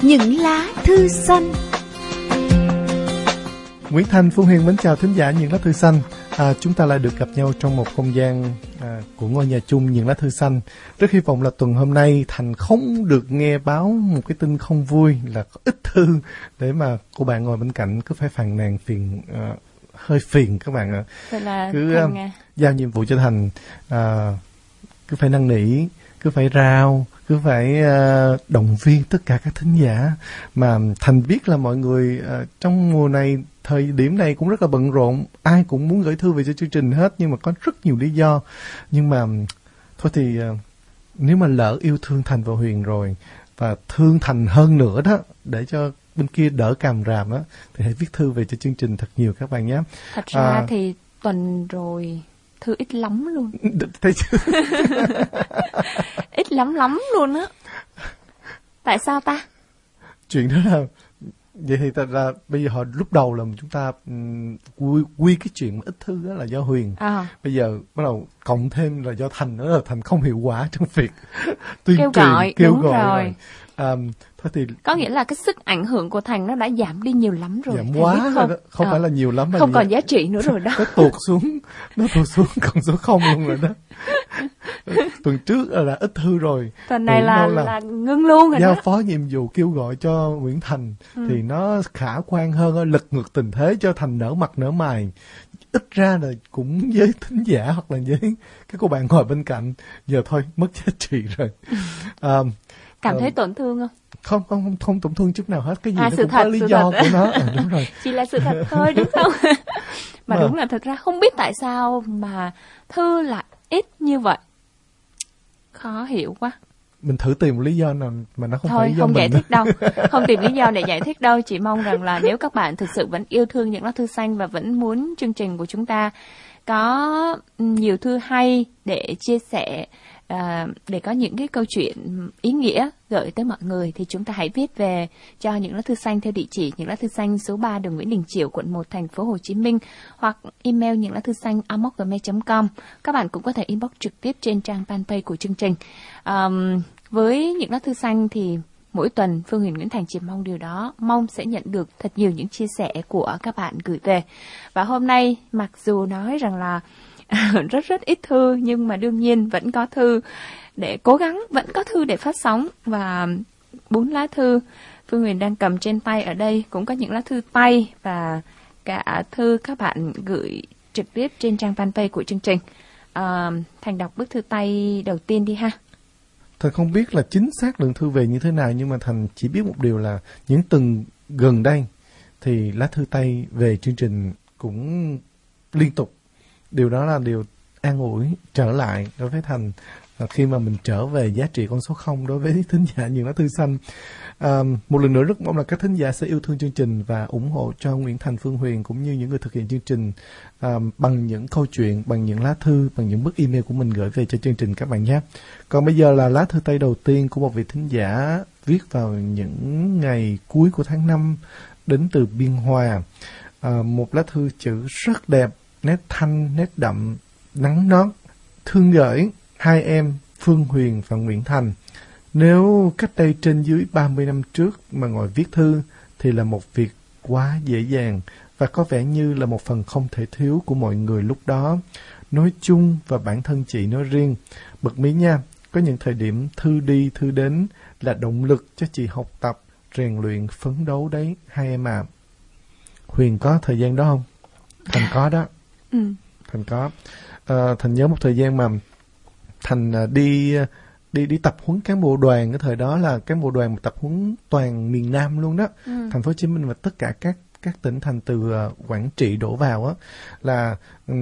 Những lá thư xanh. Nguyễn Thành, Phương Huyền mến chào thính giả Những lá thư xanh. Chúng ta lại được gặp nhau trong một không gian của ngôi nhà chung Những lá thư xanh. Rất hy vọng là tuần hôm nay Thành không được nghe báo một cái tin không vui là có ít thư để mà cô bạn ngồi bên cạnh cứ phải phàn nàn phiền, hơi phiền các bạn ạ. Vậy là cứ giao nhiệm vụ cho Thành, cứ phải năn nỉ, cứ phải rao, cứ phải động viên tất cả các thính giả. Mà Thành biết là mọi người trong mùa này, thời điểm này cũng rất là bận rộn, ai cũng muốn gửi thư về cho chương trình hết, nhưng mà có rất nhiều lý do. Nhưng mà thôi thì nếu mà lỡ yêu thương Thành và Huyền rồi, và thương Thành hơn nữa đó, để cho bên kia đỡ càm ràm á, thì hãy viết thư về cho chương trình thật nhiều các bạn nhé. Thật ra thì tuần rồi thư ít lắm luôn. Thấy chưa? Ít lắm luôn á. Tại sao ta? Chuyện đó là vậy thì thật ra bây giờ lúc đầu là chúng ta quy cái chuyện ít thư đó là do Huyền. Bây giờ bắt đầu cộng thêm là do Thành nữa, là Thành không hiệu quả trong việc tuyên truyền kêu gọi rồi. Thôi thì có nghĩa là cái sức ảnh hưởng của Thành nó đã giảm đi nhiều lắm rồi. Giảm quá rồi đó. Không phải là nhiều lắm mà không còn giá trị nữa rồi đó. Nó tuột xuống còn số 0 luôn rồi đó. Tuần trước là ít thư rồi. Tuần này là ngưng luôn rồi đó. Giao phó nhiệm vụ kêu gọi cho Nguyễn Thành thì nó khả quan hơn, lật ngược tình thế cho Thành nở mặt nở mày. Ít ra là cũng với thính giả hoặc là với các cô bạn ngồi bên cạnh. Giờ thôi mất giá trị rồi. Cảm thấy tổn thương không? Không tổn thương chút nào hết. Cái gì nó cũng có lý do của nó. Đúng rồi. Chỉ là sự thật thôi, đúng không? Mà đúng là thật ra không biết tại sao mà thư lại ít như vậy. Khó hiểu quá. Mình thử tìm một lý do nào mà nó không thôi, phải do không mình. Giải thích đâu. Không tìm lý do để giải thích đâu. Chỉ mong rằng là nếu các bạn thực sự vẫn yêu thương Những lá thư xanh và vẫn muốn chương trình của chúng ta có nhiều thư hay để chia sẻ, để có những cái câu chuyện ý nghĩa gửi tới mọi người, thì chúng ta hãy viết về cho Những lá thư xanh theo địa chỉ Những lá thư xanh số 3 đường Nguyễn Đình Chiểu, quận 1, thành phố Hồ Chí Minh, hoặc email những lá thư xanh amos@gmail.com. Các bạn cũng có thể inbox trực tiếp trên trang fanpage của chương trình. Với Những lá thư xanh thì mỗi tuần Phương Huyền Nguyễn Thành chỉ mong điều đó, mong sẽ nhận được thật nhiều những chia sẻ của các bạn gửi về. Và hôm nay mặc dù nói rằng là rất ít thư, nhưng mà đương nhiên vẫn có thư để cố gắng, vẫn có thư để phát sóng. Và 4 lá thư Phương Huyền đang cầm trên tay ở đây cũng có những lá thư tay và cả thư các bạn gửi trực tiếp trên trang fanpage của chương trình. Thành đọc bức thư tay đầu tiên đi ha. Thành không biết là chính xác lượng thư về như thế nào, nhưng mà Thành chỉ biết một điều là những tuần gần đây thì lá thư tay về chương trình cũng liên tục. Điều đó là điều an ủi trở lại đối với Thành khi mà mình trở về giá trị con số 0 đối với thính giả Những lá thư xanh. Một lần nữa rất mong là các thính giả sẽ yêu thương chương trình và ủng hộ cho Nguyễn Thành, Phương Huyền cũng như những người thực hiện chương trình bằng những câu chuyện, bằng những lá thư, bằng những bức email của mình gửi về cho chương trình các bạn nhé. Còn bây giờ là lá thư tay đầu tiên của một vị thính giả viết vào những ngày cuối của tháng 5 đến từ Biên Hòa. Một lá thư chữ rất đẹp, nét thanh, nét đậm, nắng nót. Thương gửi hai em Phương Huyền và Nguyễn Thành. Nếu cách đây trên dưới 30 năm trước mà ngồi viết thư thì là một việc quá dễ dàng và có vẻ như là một phần không thể thiếu của mọi người lúc đó, nói chung và bản thân chị nói riêng. Bật mí nha, có những thời điểm thư đi thư đến là động lực cho chị học tập, rèn luyện, phấn đấu đấy hai em ạ. Huyền có thời gian đó không? Thành có đó. Thành có. Thành nhớ một thời gian mà Thành đi tập huấn cán bộ đoàn. Cái thời đó là cán bộ đoàn tập huấn toàn miền Nam luôn đó. Thành phố Hồ Chí Minh và tất cả các tỉnh thành từ Quảng Trị đổ vào á, là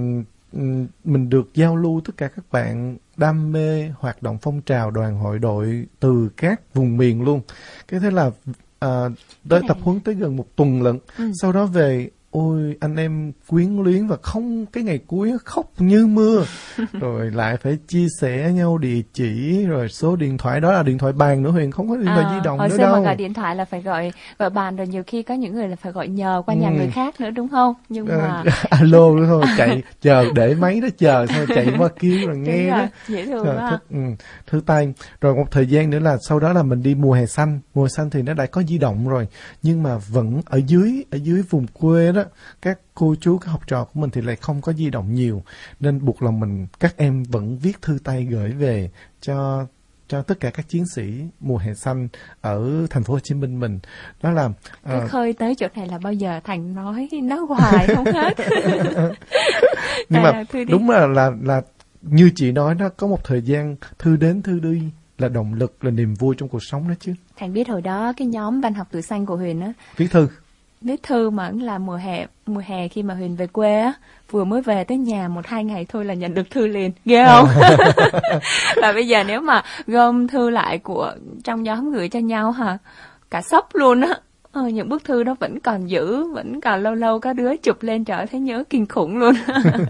mình được giao lưu tất cả các bạn đam mê hoạt động phong trào đoàn hội đội từ các vùng miền luôn. Cái thế là tới tập huấn tới gần một tuần lận. Sau đó về ôi anh em quyến luyến và không, cái ngày cuối khóc như mưa. Rồi lại phải chia sẻ nhau địa chỉ, rồi số điện thoại, đó là điện thoại bàn nữa Huyền, không có điện thoại di động nữa đâu. Hồi xưa mà gọi điện thoại là phải gọi bàn, rồi nhiều khi có những người là phải gọi nhờ qua nhà người khác nữa đúng không? Nhưng mà alo nữa thôi, chạy chờ để máy đó chờ thôi, chạy qua kêu rồi nghe đó. Dễ thương quá. Thư tay. Rồi một thời gian nữa là sau đó là mình đi mùa hè xanh. Mùa hè xanh thì nó đã có di động rồi, nhưng mà vẫn ở dưới vùng quê đó, các cô chú, các học trò của mình thì lại không có di động nhiều, nên buộc lòng các em vẫn viết thư tay gửi về cho tất cả các chiến sĩ mùa hè xanh ở thành phố Hồ Chí Minh mình. Đó là cái khơi tới chỗ này là bao giờ Thành nói hoài không hết. Nhưng mà đúng là như chị nói đó, có một thời gian thư đến thư đi là động lực, là niềm vui trong cuộc sống đó chứ. Thành biết hồi đó cái nhóm Văn học Tuổi Xanh của Huyền á, viết thư mà cũng là mùa hè khi mà Huyền về quê á, vừa mới về tới nhà 1-2 ngày thôi là nhận được thư liền, ghê không? Và bây giờ nếu mà gom thư lại của trong nhóm gửi cho nhau hả, cả sốc luôn á. Những bức thư đó vẫn còn giữ, vẫn còn lâu lâu có đứa chụp lên, trời thấy nhớ kinh khủng luôn.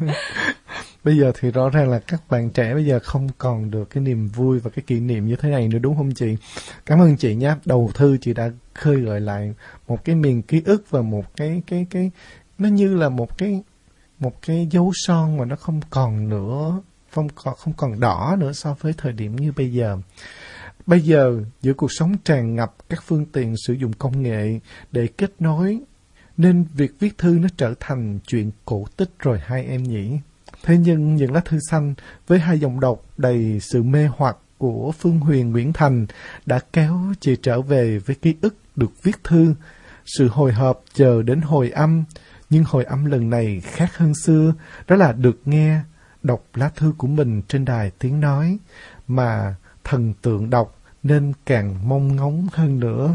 Bây giờ thì rõ ràng là các bạn trẻ bây giờ không còn được cái niềm vui và cái kỷ niệm như thế này nữa, đúng không chị? Cảm ơn chị nhé. Đầu thư chị đã khơi gợi lại một cái miền ký ức và một cái nó như là một cái dấu son mà nó không còn nữa, không còn đỏ nữa so với thời điểm như bây giờ. Bây giờ, giữa cuộc sống tràn ngập các phương tiện sử dụng công nghệ để kết nối, nên việc viết thư nó trở thành chuyện cổ tích rồi hai em nhỉ. Thế nhưng những lá thư xanh với 2 dòng đọc đầy sự mê hoặc của Phương Huyền Nguyễn Thành đã kéo chị trở về với ký ức được viết thư, sự hồi hộp chờ đến hồi âm. Nhưng hồi âm lần này khác hơn xưa, đó là được nghe, đọc lá thư của mình trên đài tiếng nói, mà thần tượng đọc nên càng mong ngóng hơn nữa.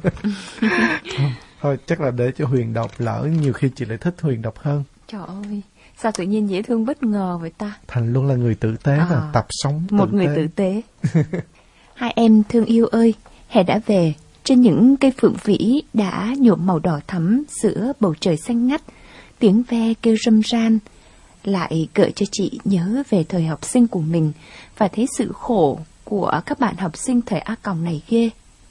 Thôi chắc là để cho Huyền đọc, lỡ nhiều khi chị lại thích Huyền đọc hơn. Trời ơi, sao tự nhiên dễ thương bất ngờ vậy ta? Thành luôn là người tử tế, là tập sống tử một người tử tế. Hai em thương yêu ơi, hè đã về. Trên những cây phượng vĩ đã nhuộm màu đỏ thắm giữa bầu trời xanh ngắt, tiếng ve kêu râm ran lại gợi cho chị nhớ về thời học sinh của mình và thấy sự khổ của các bạn học sinh thời A Còng này ghê.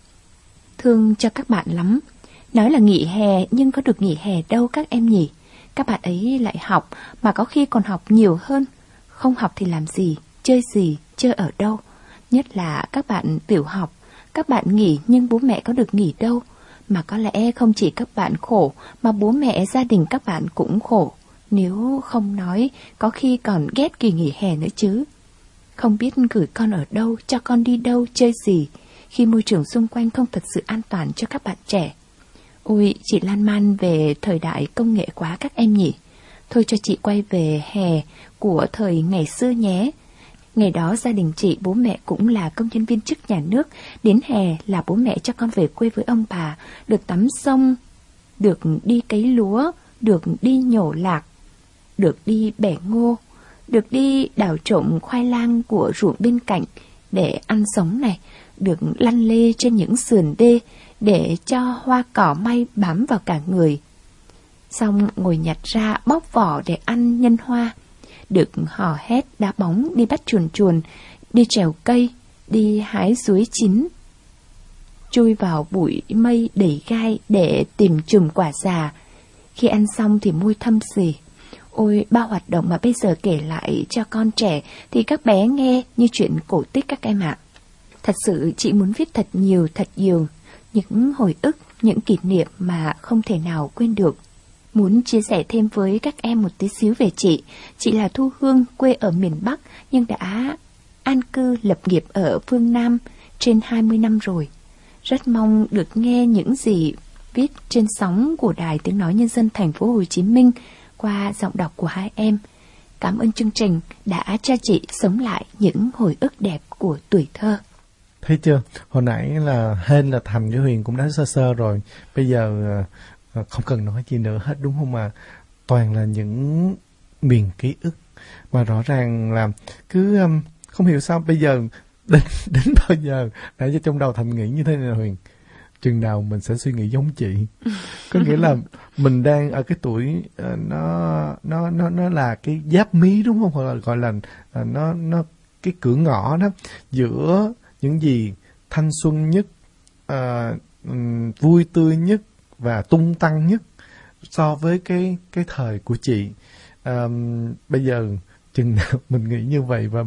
Thương cho các bạn lắm. Nói là nghỉ hè nhưng có được nghỉ hè đâu các em nhỉ. Các bạn ấy lại học mà có khi còn học nhiều hơn. Không học thì làm gì, chơi ở đâu. Nhất là các bạn tiểu học. Các bạn nghỉ nhưng bố mẹ có được nghỉ đâu. Mà có lẽ không chỉ các bạn khổ mà bố mẹ gia đình các bạn cũng khổ. Nếu không nói có khi còn ghét kỳ nghỉ hè nữa chứ. Không biết gửi con ở đâu, cho con đi đâu, chơi gì, khi môi trường xung quanh không thật sự an toàn cho các bạn trẻ. Ôi, chị lan man về thời đại công nghệ quá các em nhỉ. Thôi cho chị quay về hè của thời ngày xưa nhé. Ngày đó gia đình chị, bố mẹ cũng là công nhân viên chức nhà nước. Đến hè là bố mẹ cho con về quê với ông bà, được tắm sông, được đi cấy lúa, được đi nhổ lạc, được đi bẻ ngô, được đi đào trộm khoai lang của ruộng bên cạnh để ăn sống này, được lăn lê trên những sườn đê để cho hoa cỏ may bám vào cả người. Xong ngồi nhặt ra bóc vỏ để ăn nhân hoa, được hò hét đá bóng, đi bắt chuồn chuồn, đi trèo cây, đi hái chuối chín, chui vào bụi mây đầy gai để tìm chùm quả già. Khi ăn xong thì môi thâm xì. Ôi, bao hoạt động mà bây giờ kể lại cho con trẻ thì các bé nghe như chuyện cổ tích các em ạ. Thật sự chị muốn viết thật nhiều những hồi ức, những kỷ niệm mà không thể nào quên được. Muốn chia sẻ thêm với các em một tí xíu về chị. Chị là Thu Hương, quê ở miền Bắc nhưng đã an cư lập nghiệp ở phương Nam trên 20 năm rồi. Rất mong được nghe những gì viết trên sóng của Đài Tiếng Nói Nhân dân Thành phố Hồ Chí Minh qua giọng đọc của hai em. Cảm ơn chương trình đã cho chị sống lại những hồi ức đẹp của tuổi thơ. Thấy chưa? Hồi nãy là Hên là Thành với Huyền cũng đã sơ rồi. Bây giờ không cần nói gì nữa hết đúng không mà toàn là những miền ký ức. Mà rõ ràng là cứ không hiểu sao bây giờ đến bao giờ để cho trong đầu Thành nghĩ như thế này là Huyền. chừng nào mình sẽ suy nghĩ giống chị. Có nghĩa là mình đang ở cái tuổi nó là cái giáp mí, đúng không? Hoặc là gọi là nó cái cửa ngõ đó giữa những gì thanh xuân nhất, vui tươi nhất và tung tăng nhất so với cái thời của chị. Bây giờ chừng nào mình nghĩ như vậy và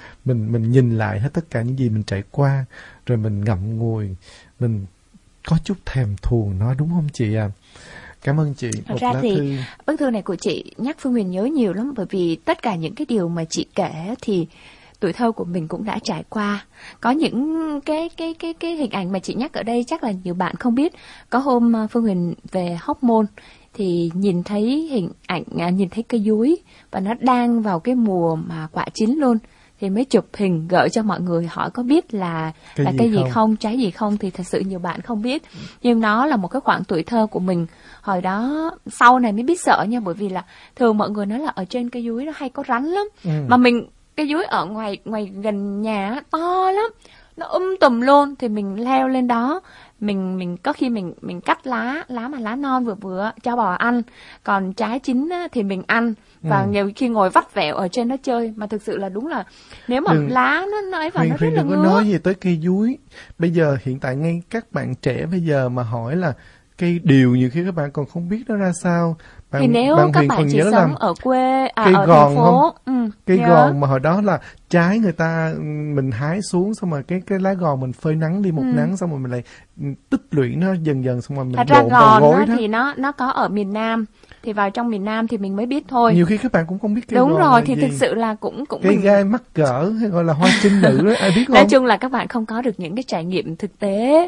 mình nhìn lại hết tất cả những gì mình trải qua, rồi mình ngậm ngùi, mình có chút thèm thuồng nó, đúng không chị à? Cảm ơn chị. Thật ra thì bức thư này của chị nhắc Phương Huyền nhớ nhiều lắm, bởi vì tất cả những cái điều mà chị kể thì tuổi thơ của mình cũng đã trải qua. Có những cái hình ảnh mà chị nhắc ở đây chắc là nhiều bạn không biết. Có hôm Phương Huyền về Hóc Môn thì nhìn thấy hình ảnh, nhìn thấy cây dúi và nó đang vào cái mùa mà quả chín luôn, thì mới chụp hình gửi cho mọi người hỏi có biết là cây gì không, trái gì không, thì thật sự nhiều bạn không biết. Nhưng nó là một cái khoảng tuổi thơ của mình. Hồi đó sau này mới biết sợ nha, bởi vì là thường mọi người nói là ở trên cây dúi nó hay có rắn lắm. Mà cây dúi ở ngoài gần nhà to lắm, nó tùm luôn, thì mình leo lên đó, mình có khi mình cắt lá mà lá non vừa cho bò ăn, còn trái chín thì mình ăn, và nhiều khi ngồi vắt vẻo ở trên nó chơi. Mà thực sự là đúng là nếu mà lá nó ấy vào nó rất là ngứa. Đừng có nói gì tới cây dúi. Bây giờ hiện tại ngay các bạn trẻ bây giờ mà hỏi là cây điều, nhiều khi các bạn còn không biết nó ra sao. Thì nếu các bạn chỉ sống ở quê, cây ở gòn thành phố, cây gòn mà hồi đó là trái người ta mình hái xuống, xong rồi cái lá gòn mình phơi nắng đi một nắng, xong rồi mình lại tích lũy nó dần xong rồi mình đổ vào gối đó. Thì nó có ở miền Nam, thì vào trong miền Nam thì mình mới biết thôi. Nhiều khi các bạn cũng không biết cây đúng gòn rồi, là thì gì. thực sự là cũng cây gai mắc cỡ hay gọi là hoa trinh nữ đó, ai biết không? Nói chung là các bạn không có được những cái trải nghiệm thực tế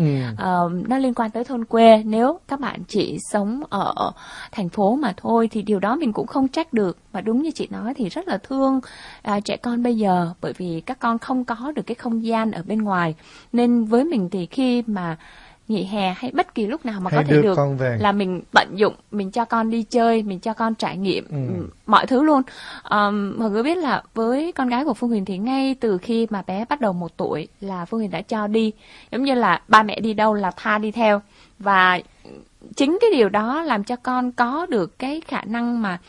nó liên quan tới thôn quê. Nếu các bạn chỉ sống ở thành phố mà thôi thì điều đó mình cũng không trách được. Và đúng như chị nói thì rất là thương trẻ con bây giờ, bởi vì các con không có được cái không gian ở bên ngoài. Nên với mình thì khi mà nghỉ hè hay bất kỳ lúc nào mà có thể được là mình tận dụng, mình cho con đi chơi, mình cho con trải nghiệm mọi thứ luôn. Mọi người biết là với con gái của Phương Huyền thì ngay từ khi mà bé bắt đầu 1 tuổi là Phương Huyền đã cho đi, giống như là ba mẹ đi đâu là tha đi theo. Và chính cái điều đó làm cho con có được cái khả năng mà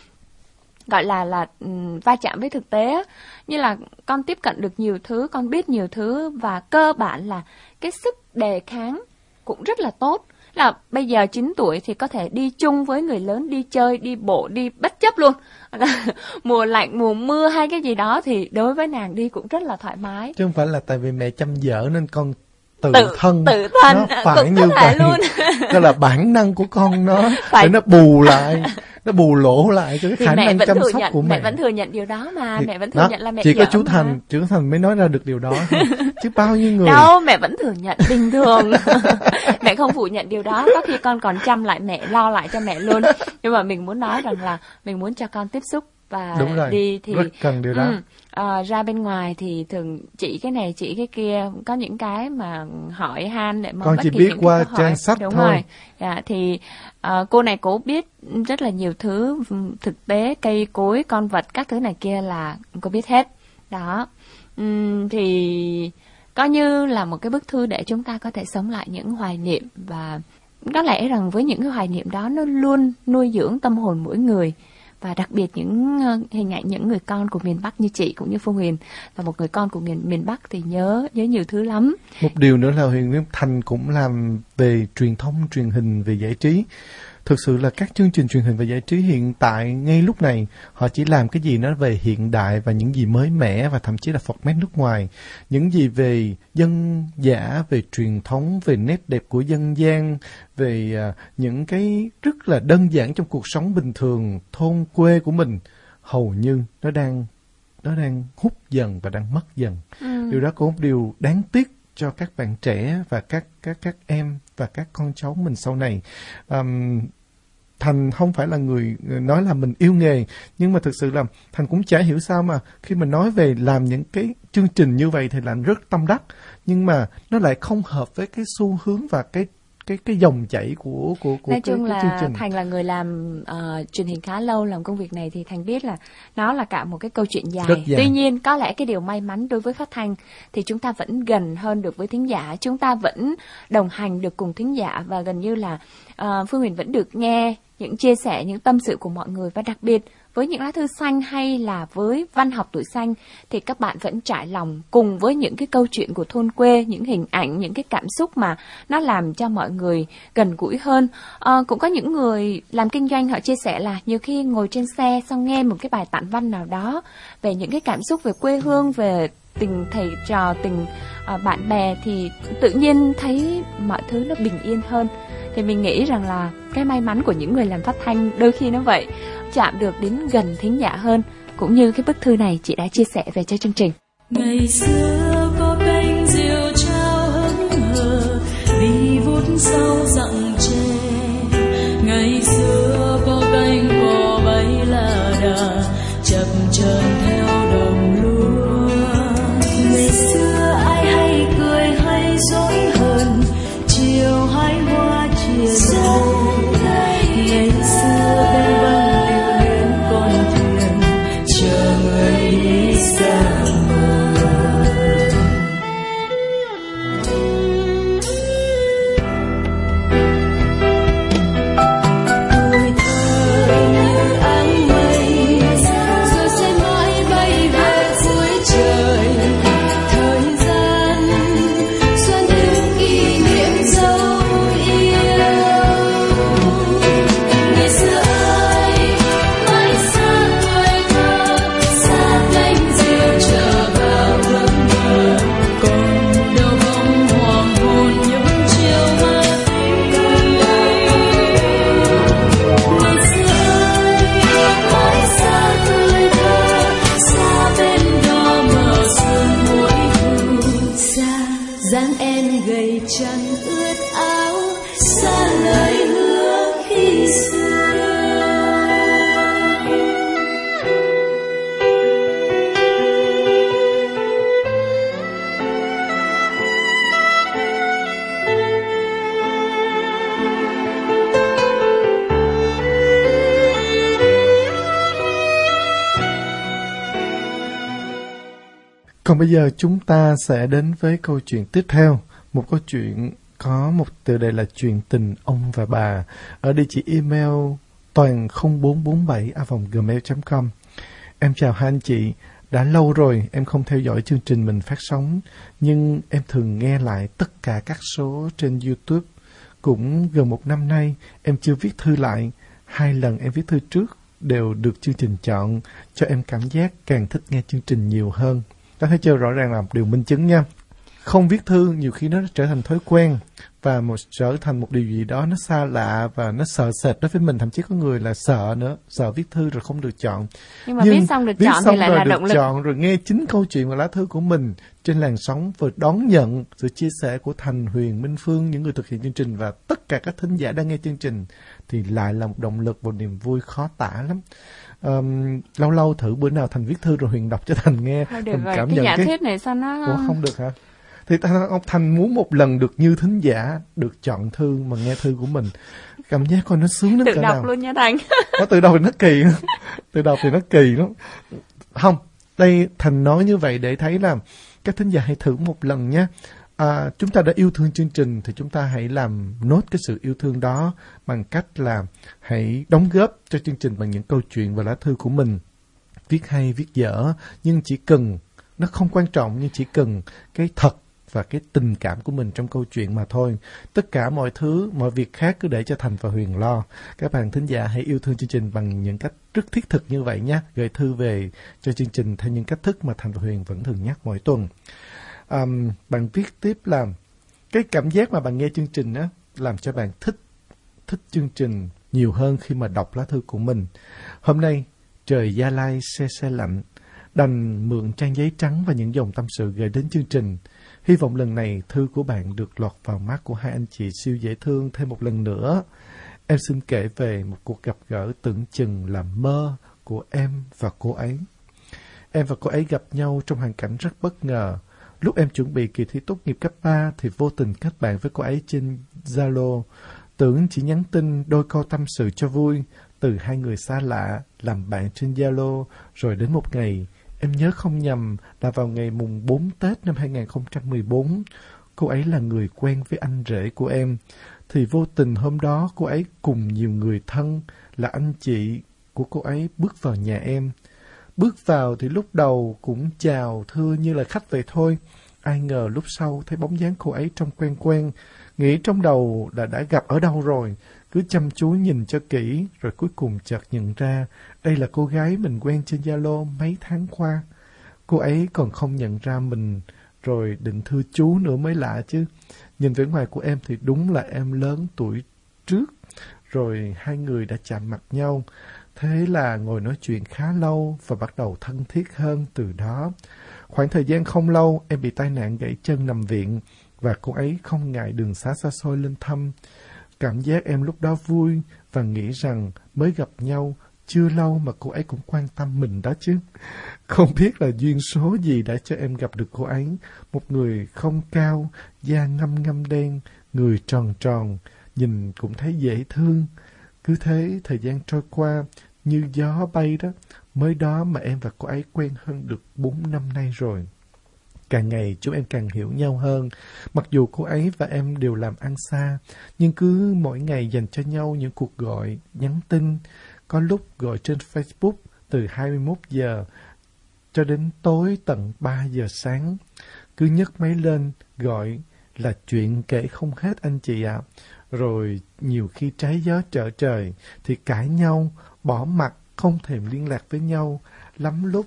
gọi là va chạm với thực tế, như là con tiếp cận được nhiều thứ, con biết nhiều thứ, và cơ bản là cái sức đề kháng cũng rất là tốt. Là bây giờ 9 tuổi thì có thể đi chung với người lớn, đi chơi, đi bộ, đi bất chấp luôn. Mùa lạnh, mùa mưa hay cái gì đó thì đối với nàng đi cũng rất là thoải mái. Chứ không phải là tại vì mẹ chăm dở nên con tự thân nó phải như vậy luôn. Đó là bản năng của con nó để nó bù lại, nó bù lỗ lại cho cái khả năng chăm sóc của mẹ. Mẹ vẫn thừa nhận điều đó mà, thì mẹ vẫn thừa nhận là mẹ chỉ có chú mà. Thành mới nói ra được điều đó thôi. Chứ bao nhiêu người đâu, mẹ vẫn thừa nhận bình thường. Mẹ không phủ nhận điều đó, có khi con còn chăm lại mẹ, lo lại cho mẹ luôn. Nhưng mà mình muốn nói rằng là mình muốn cho con tiếp xúc và đi thì rất cần điều đó. Ra bên ngoài thì thường chỉ cái này chỉ cái kia, có những cái mà hỏi han để mà con bất chỉ kỳ biết những qua cái trang sách đúng thôi. Rồi. Thì cô này cô biết rất là nhiều thứ thực tế, cây cối, con vật, các thứ này kia là cô biết hết đó. Thì coi như là một cái bức thư để chúng ta có thể sống lại những hoài niệm, và có lẽ rằng với những cái hoài niệm đó nó luôn nuôi dưỡng tâm hồn mỗi người. Và đặc biệt những hình ảnh những người con của miền Bắc như chị cũng như Phương Huyền là một người con của miền Bắc thì nhớ nhiều thứ lắm. Một điều nữa là Huyền Thành cũng làm về truyền thông, truyền hình, về giải trí. Thực sự là các chương trình truyền hình và giải trí hiện tại ngay lúc này họ chỉ làm cái gì nó về hiện đại và những gì mới mẻ, và thậm chí là format nước ngoài. Những gì về dân dã, về truyền thống, về nét đẹp của dân gian, về những cái rất là đơn giản trong cuộc sống bình thường thôn quê của mình, hầu như nó đang hút dần và đang mất dần. Điều đó cũng một điều đáng tiếc cho các bạn trẻ và các em và các con cháu mình sau này. Thành không phải là người nói là mình yêu nghề, nhưng mà thực sự là Thành cũng chả hiểu sao mà khi mình nói về làm những cái chương trình như vậy thì là rất tâm đắc, nhưng mà nó lại không hợp với cái xu hướng và cái dòng chảy của nói chung cái chương là trình. Thành là người làm truyền hình khá lâu, làm công việc này thì Thành biết là nó là cả một cái câu chuyện dài. Tuy nhiên có lẽ cái điều may mắn đối với phát thanh thì chúng ta vẫn gần hơn được với thính giả, chúng ta vẫn đồng hành được cùng thính giả, và gần như là Phương Huyền vẫn được nghe những chia sẻ, những tâm sự của mọi người. Và đặc biệt với những lá thư xanh hay là với văn học tuổi xanh thì các bạn vẫn trải lòng cùng với những cái câu chuyện của thôn quê, những hình ảnh, những cái cảm xúc mà nó làm cho mọi người gần gũi hơn. Cũng có những người làm kinh doanh họ chia sẻ là nhiều khi ngồi trên xe xong nghe một cái bài tản văn nào đó về những cái cảm xúc về quê hương, về tình thầy trò, tình bạn bè thì tự nhiên thấy mọi thứ nó bình yên hơn. Thì mình nghĩ rằng là cái may mắn của những người làm phát thanh đôi khi nó vậy, chạm được đến gần thính giả hơn, cũng như cái bức thư này chị đã chia sẻ về cho chương trình. Ngày xưa có cánh diều trao hững hờ vì vút sau dặn tre, ngày xưa có cánh cò bay là đà chập chờn theo đồng lúa. Ngày xưa ai hay cười hay dối hờn, chiều hái hoa chia dâu. Ngày xưa bên băng liều lên con thuyền chờ người đi xa mờ. Tuổi thơ như áng mây rồi sẽ mãi bay về cuối trời. Thời gian xoan những kỷ niệm dấu yêu. Ngày xưa ai mãi xa tuổi thơ, xa cánh diều chờ vào hương mơ. Còn đâu bóng hoàng hôn những chiều mơ tình. Ngày xưa ai mãi xa tuổi thơ, xa bên đó mờ sương mỗi thu. Xa dáng em gầy trắng ướt áo, xa lời hứa khi xưa. Còn bây giờ chúng ta sẽ đến với câu chuyện tiếp theo. Một câu chuyện có một tựa đề là Chuyện tình ông và bà, ở địa chỉ email toàn0447@gmail.com. Em chào hai anh chị. Đã lâu rồi em không theo dõi chương trình mình phát sóng, nhưng em thường nghe lại tất cả các số trên YouTube. Cũng gần 1 năm nay em chưa viết thư lại. 2 lần em viết thư trước đều được chương trình chọn, cho em cảm giác càng thích nghe chương trình nhiều hơn. Đó, thấy chưa, rõ ràng là một điều minh chứng nha. Không viết thư nhiều khi nó trở thành thói quen và trở thành một điều gì đó nó xa lạ và nó sợ sệt đối với mình. Thậm chí có người là sợ nữa, sợ viết thư rồi không được chọn. Nhưng mà viết xong được chọn thì lại là động lực. Chọn rồi nghe chính câu chuyện và lá thư của mình trên làn sóng, và đón nhận sự chia sẻ của Thành, Huyền, Minh Phương, những người thực hiện chương trình và tất cả các thính giả đang nghe chương trình, thì lại là một động lực, một niềm vui khó tả lắm. Lâu lâu thử bữa nào Thành viết thư rồi Huyền đọc cho Thành nghe. Thôi được Thành rồi, cảm cái nhận giả thuyết này sao nó... Ủa, không được hả? Thì ông Thành muốn một lần được như thính giả, được chọn thư mà nghe thư của mình. Cảm giác coi nó sướng đến tự cỡ đọc nào. luôn nha Thành. Nó tự đọc thì nó kỳ lắm. Tự đọc thì nó kỳ lắm. Không, đây Thành nói như vậy để thấy là các thính giả hãy thử một lần nhé. Chúng ta đã yêu thương chương trình thì chúng ta hãy làm nốt cái sự yêu thương đó bằng cách là hãy đóng góp cho chương trình bằng những câu chuyện và lá thư của mình. Viết hay, viết dở, nhưng chỉ cần, nó không quan trọng, nhưng chỉ cần cái thật và cái tình cảm của mình trong câu chuyện mà thôi. Tất cả mọi thứ, mọi việc khác cứ để cho Thành và Huyền lo. Các bạn thính giả hãy yêu thương chương trình bằng những cách rất thiết thực như vậy nhé. Gửi thư về cho chương trình theo những cách thức mà Thành và Huyền vẫn thường nhắc mỗi tuần. Bạn viết tiếp là cái cảm giác mà bạn nghe chương trình á, làm cho bạn thích chương trình nhiều hơn khi mà đọc lá thư của mình. Hôm nay trời Gia Lai se se lạnh, đành mượn trang giấy trắng và những dòng tâm sự gửi đến chương trình. Hy vọng lần này thư của bạn được lọt vào mắt của hai anh chị siêu dễ thương thêm một lần nữa. Em xin kể về một cuộc gặp gỡ tưởng chừng là mơ của em và cô ấy. Em và cô ấy gặp nhau trong hoàn cảnh rất bất ngờ. Lúc em chuẩn bị kỳ thi tốt nghiệp cấp 3 thì vô tình kết bạn với cô ấy trên Zalo. Tưởng chỉ nhắn tin đôi câu tâm sự cho vui. Từ hai người xa lạ làm bạn trên Zalo, rồi đến một ngày, em nhớ không nhầm là vào ngày mùng 4 Tết năm 2014, cô ấy là người quen với anh rể của em. Thì vô tình hôm đó cô ấy cùng nhiều người thân là anh chị của cô ấy bước vào nhà em. Bước vào thì lúc đầu cũng chào thưa như là khách vậy thôi. Ai ngờ lúc sau thấy bóng dáng cô ấy trông quen quen, nghĩ trong đầu là đã gặp ở đâu rồi. Cứ chăm chú nhìn cho kỹ, rồi cuối cùng chợt nhận ra đây là cô gái mình quen trên Zalo mấy tháng qua. Cô ấy còn không nhận ra mình, rồi định thưa chú nữa mới lạ chứ. Nhìn vẻ ngoài của em thì đúng là em lớn tuổi trước, rồi hai người đã chạm mặt nhau. Thế là ngồi nói chuyện khá lâu và bắt đầu thân thiết hơn từ đó. Khoảng thời gian không lâu, em bị tai nạn gãy chân nằm viện, và cô ấy không ngại đường xá xa xôi lên thăm. Cảm giác em lúc đó vui và nghĩ rằng mới gặp nhau chưa lâu mà cô ấy cũng quan tâm mình đó chứ. Không biết là duyên số gì đã cho em gặp được cô ấy. Một người không cao, da ngăm ngăm đen, người tròn tròn, nhìn cũng thấy dễ thương. Cứ thế thời gian trôi qua như gió bay đó. Mới đó mà em và cô ấy quen hơn được 4 năm nay rồi. Càng ngày chúng em càng hiểu nhau hơn. Mặc dù cô ấy và em đều làm ăn xa, nhưng cứ mỗi ngày dành cho nhau những cuộc gọi, nhắn tin. Có lúc gọi trên Facebook từ 21 giờ cho đến tối tận 3 giờ sáng. Cứ nhấc máy lên gọi là chuyện kể không hết anh chị ạ. Rồi nhiều khi trái gió trở trời thì cãi nhau, bỏ mặt, không thèm liên lạc với nhau. Lắm lúc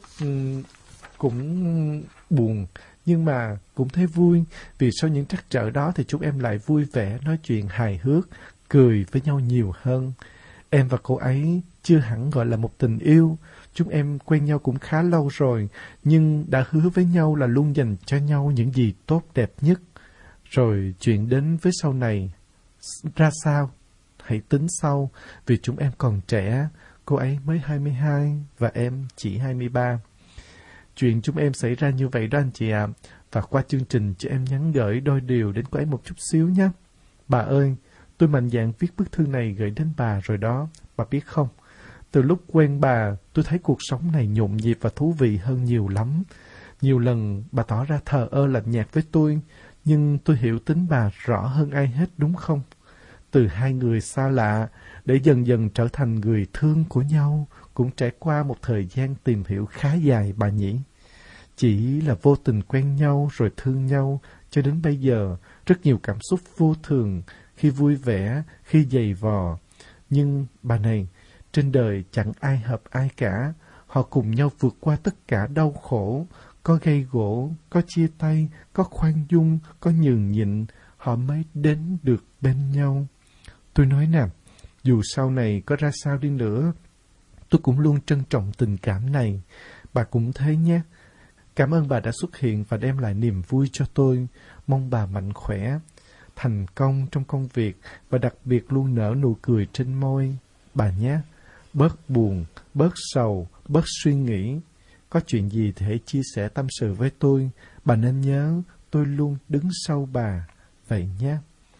cũng buồn, nhưng mà cũng thấy vui, vì sau những trắc trở đó thì chúng em lại vui vẻ, nói chuyện hài hước, cười với nhau nhiều hơn. Em và cô ấy chưa hẳn gọi là một tình yêu, chúng em quen nhau cũng khá lâu rồi, nhưng đã hứa với nhau là luôn dành cho nhau những gì tốt đẹp nhất. Rồi chuyện đến với sau này ra sao, hãy tính sau, vì chúng em còn trẻ, cô ấy mới 22 và em chỉ 23. Chuyện chúng em xảy ra như vậy đó anh chị ạ. Và qua chương trình cho em nhắn gửi đôi điều đến cô ấy một chút xíu nhé. Bà ơi, tôi mạnh dạn viết bức thư này gửi đến bà rồi đó. Bà biết không, từ lúc quen bà, tôi thấy cuộc sống này nhộn nhịp và thú vị hơn nhiều lắm. Nhiều lần bà tỏ ra thờ ơ lạnh nhạt với tôi, nhưng tôi hiểu tính bà rõ hơn ai hết đúng không? Từ hai người xa lạ, để dần dần trở thành người thương của nhau, cũng trải qua một thời gian tìm hiểu khá dài bà nhỉ. Chỉ là vô tình quen nhau rồi thương nhau, cho đến bây giờ, rất nhiều cảm xúc vô thường, khi vui vẻ, khi dày vò. Nhưng bà này, trên đời chẳng ai hợp ai cả, họ cùng nhau vượt qua tất cả đau khổ, có gây gổ, có chia tay, có khoan dung, có nhường nhịn, họ mới đến được bên nhau. Tôi nói nè, dù sau này có ra sao đi nữa, tôi cũng luôn trân trọng tình cảm này. Bà cũng thế nhé. Cảm ơn bà đã xuất hiện và đem lại niềm vui cho tôi. Mong bà mạnh khỏe, thành công trong công việc và đặc biệt luôn nở nụ cười trên môi. Bà nhé, bớt buồn, bớt sầu, bớt suy nghĩ. Có chuyện gì thì hãy chia sẻ tâm sự với tôi. Bà nên nhớ, tôi luôn đứng sau bà. Vậy nhé.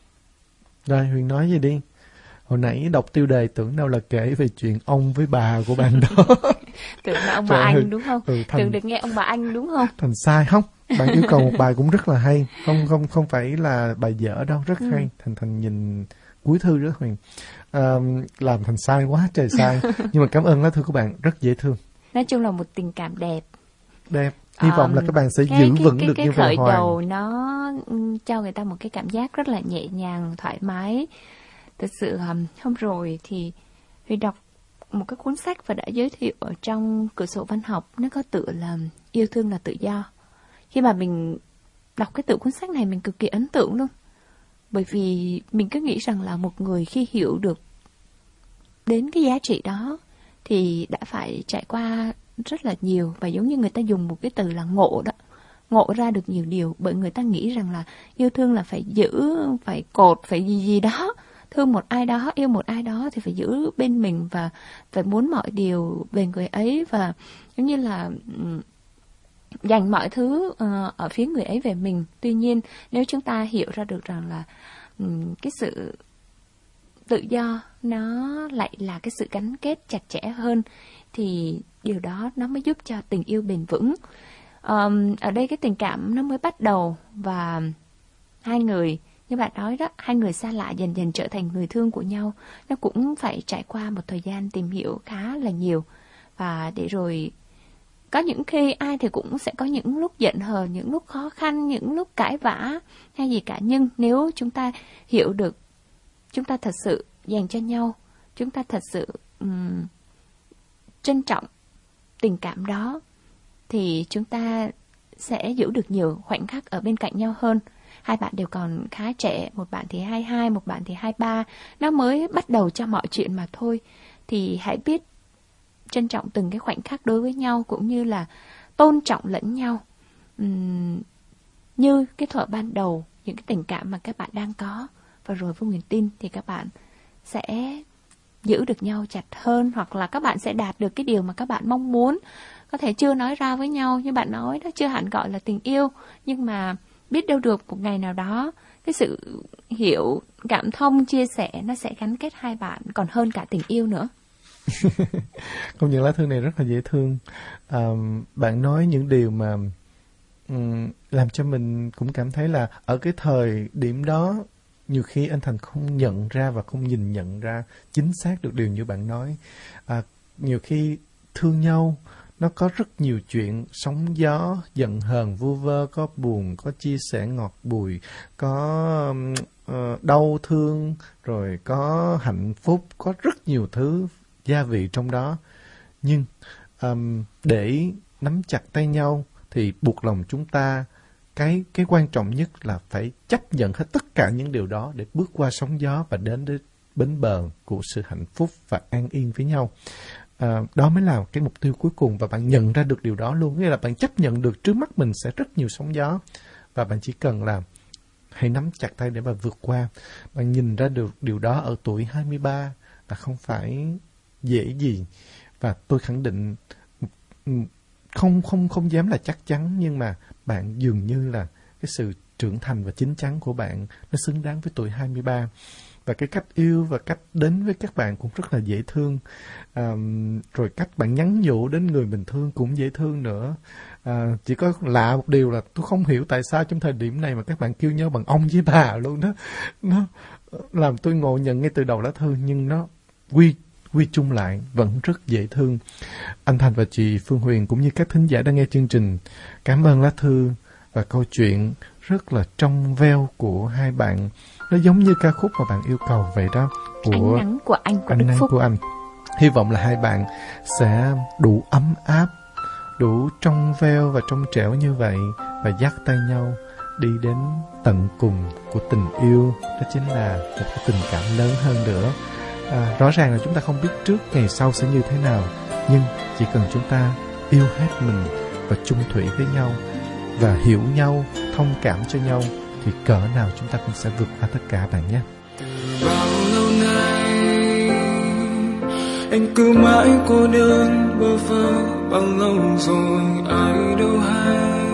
Rồi, Huyền nói gì đi. Hồi nãy đọc tiêu đề tưởng đâu là kể về chuyện ông với bà của bạn đó. Tưởng là ông bà Anh đúng không? Tưởng được nghe ông bà Anh đúng không? Thành sai không? Bạn yêu cầu một bài cũng rất là hay. Không phải là bài dở đâu, rất hay. Thành nhìn cuối thư rất Huyền. Làm thành sai quá trời sai. Nhưng mà cảm ơn lá thư của bạn, rất dễ thương. Nói chung là một tình cảm đẹp. Đẹp. Hy vọng là các bạn sẽ giữ vững được như vậy hoài. Cái khởi đầu nó cho người ta một cái cảm giác rất là nhẹ nhàng, thoải mái. Thật sự hôm rồi thì Huy đọc một cái cuốn sách và đã giới thiệu ở trong cửa sổ văn học, nó có tựa là Yêu thương là tự do. Khi mà mình đọc cái tựa cuốn sách này mình cực kỳ ấn tượng luôn. Bởi vì mình cứ nghĩ rằng là một người khi hiểu được đến cái giá trị đó thì đã phải trải qua rất là nhiều, và giống như người ta dùng một cái từ là ngộ đó, ngộ ra được nhiều điều, bởi người ta nghĩ rằng là yêu thương là phải giữ, phải cột, phải gì đó, thương một ai đó, yêu một ai đó thì phải giữ bên mình và phải muốn mọi điều về người ấy, và giống như là dành mọi thứ ở phía người ấy về mình. Tuy nhiên nếu chúng ta hiểu ra được rằng là cái sự tự do nó lại là cái sự gắn kết chặt chẽ hơn, thì điều đó nó mới giúp cho tình yêu bền vững. Ở đây cái tình cảm nó mới bắt đầu, và hai người, như bạn nói đó, hai người xa lạ dần dần trở thành người thương của nhau. Nó cũng phải trải qua một thời gian tìm hiểu khá là nhiều. Và để rồi có những khi ai thì cũng sẽ có những lúc giận hờn, những lúc khó khăn, những lúc cãi vã hay gì cả. Nhưng nếu chúng ta hiểu được, chúng ta thật sự dành cho nhau, chúng ta thật sự trân trọng tình cảm đó, thì chúng ta sẽ giữ được nhiều khoảnh khắc ở bên cạnh nhau hơn. Hai bạn đều còn khá trẻ, một bạn thì 22, một bạn thì 23, nó mới bắt đầu cho mọi chuyện mà thôi. Thì hãy biết trân trọng từng cái khoảnh khắc đối với nhau, cũng như là tôn trọng lẫn nhau. Như cái thuở ban đầu, những cái tình cảm mà các bạn đang có, và rồi Phương Huyền tin thì các bạn sẽ giữ được nhau chặt hơn, hoặc là các bạn sẽ đạt được cái điều mà các bạn mong muốn. Có thể chưa nói ra với nhau, như bạn nói đó, chưa hẳn gọi là tình yêu, nhưng mà biết đâu được một ngày nào đó, cái sự hiểu, cảm thông, chia sẻ nó sẽ gắn kết hai bạn còn hơn cả tình yêu nữa. Công nhận lá thư này rất là dễ thương. Bạn nói những điều mà làm cho mình cũng cảm thấy là ở cái thời điểm đó, nhiều khi anh Thành không nhận ra và không nhìn nhận ra chính xác được điều như bạn nói. Nhiều khi thương nhau, nó có rất nhiều chuyện sóng gió, giận hờn, vu vơ, có buồn, có chia sẻ ngọt bùi, có đau thương, rồi có hạnh phúc, có rất nhiều thứ gia vị trong đó. Nhưng để nắm chặt tay nhau thì buộc lòng chúng ta, cái quan trọng nhất là phải chấp nhận hết tất cả những điều đó để bước qua sóng gió và đến bến bờ của sự hạnh phúc và an yên với nhau. Đó mới là cái mục tiêu cuối cùng, và bạn nhận ra được điều đó luôn. Nghĩa là bạn chấp nhận được trước mắt mình sẽ rất nhiều sóng gió, và bạn chỉ cần là hãy nắm chặt tay để mà vượt qua. Bạn nhìn ra được điều đó ở tuổi 23 là không phải dễ gì. Và tôi khẳng định, không dám là chắc chắn, nhưng mà bạn dường như là cái sự trưởng thành và chín chắn của bạn nó xứng đáng với tuổi 23. Và cái cách yêu và cách đến với các bạn cũng rất là dễ thương. Rồi cách bạn nhắn nhủ đến người mình thương cũng dễ thương nữa. Chỉ có lạ một điều là tôi không hiểu tại sao trong thời điểm này mà các bạn kêu nhau bằng ông với bà luôn đó. Nó làm tôi ngộ nhận ngay từ đầu lá thư, nhưng nó quy chung lại vẫn rất dễ thương. Anh Thành và chị Phương Huyền cũng như các thính giả đang nghe chương trình, cảm ơn lá thư và câu chuyện rất là trong veo của hai bạn. Nó giống như ca khúc mà bạn yêu cầu vậy đó, của Ánh nắng của anh, của Ánh Đức nắng Phúc. của anh. Hy vọng là hai bạn sẽ đủ ấm áp, đủ trong veo và trong trẻo như vậy, và dắt tay nhau đi đến tận cùng của tình yêu. Đó chính là một cái tình cảm lớn hơn nữa. Rõ ràng là chúng ta không biết trước ngày sau sẽ như thế nào, nhưng chỉ cần chúng ta yêu hết mình và chung thủy với nhau và hiểu nhau, thông cảm cho nhau, thì cỡ nào chúng ta cũng sẽ vượt qua tất cả bạn nhé. Bao lâu nay anh cứ mãi cô đơn bơ vơ, bao lâu rồi ai đâu hay.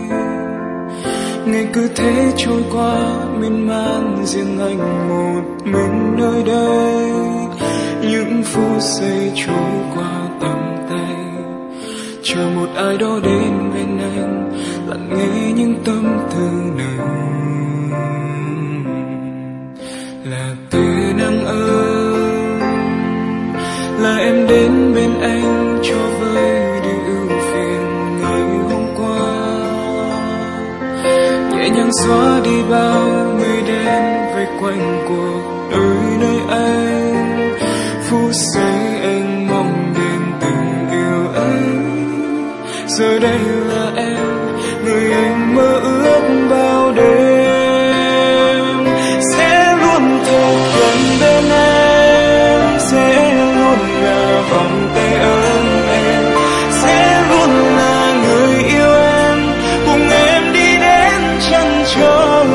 Ngày cứ thế trôi qua miên man, riêng anh một mình nơi đây. Những phút giây trôi qua tầm tay, chờ một ai đó đến bên anh, lặng nghe những tâm tư này. Là tia nắng ơi, là em đến bên anh cho vơi đi ưu phiền ngày hôm qua, nhẹ nhàng xóa đi bao mây đen vây quanh cuộc đời nơi anh. Phút giây anh mong đến tình yêu ấy, giờ đây là em, người anh mơ ước bao đêm. Sẽ luôn thật gần bên em, sẽ luôn là vòng tay ấm em, sẽ luôn là người yêu em, cùng em đi đến chân trời.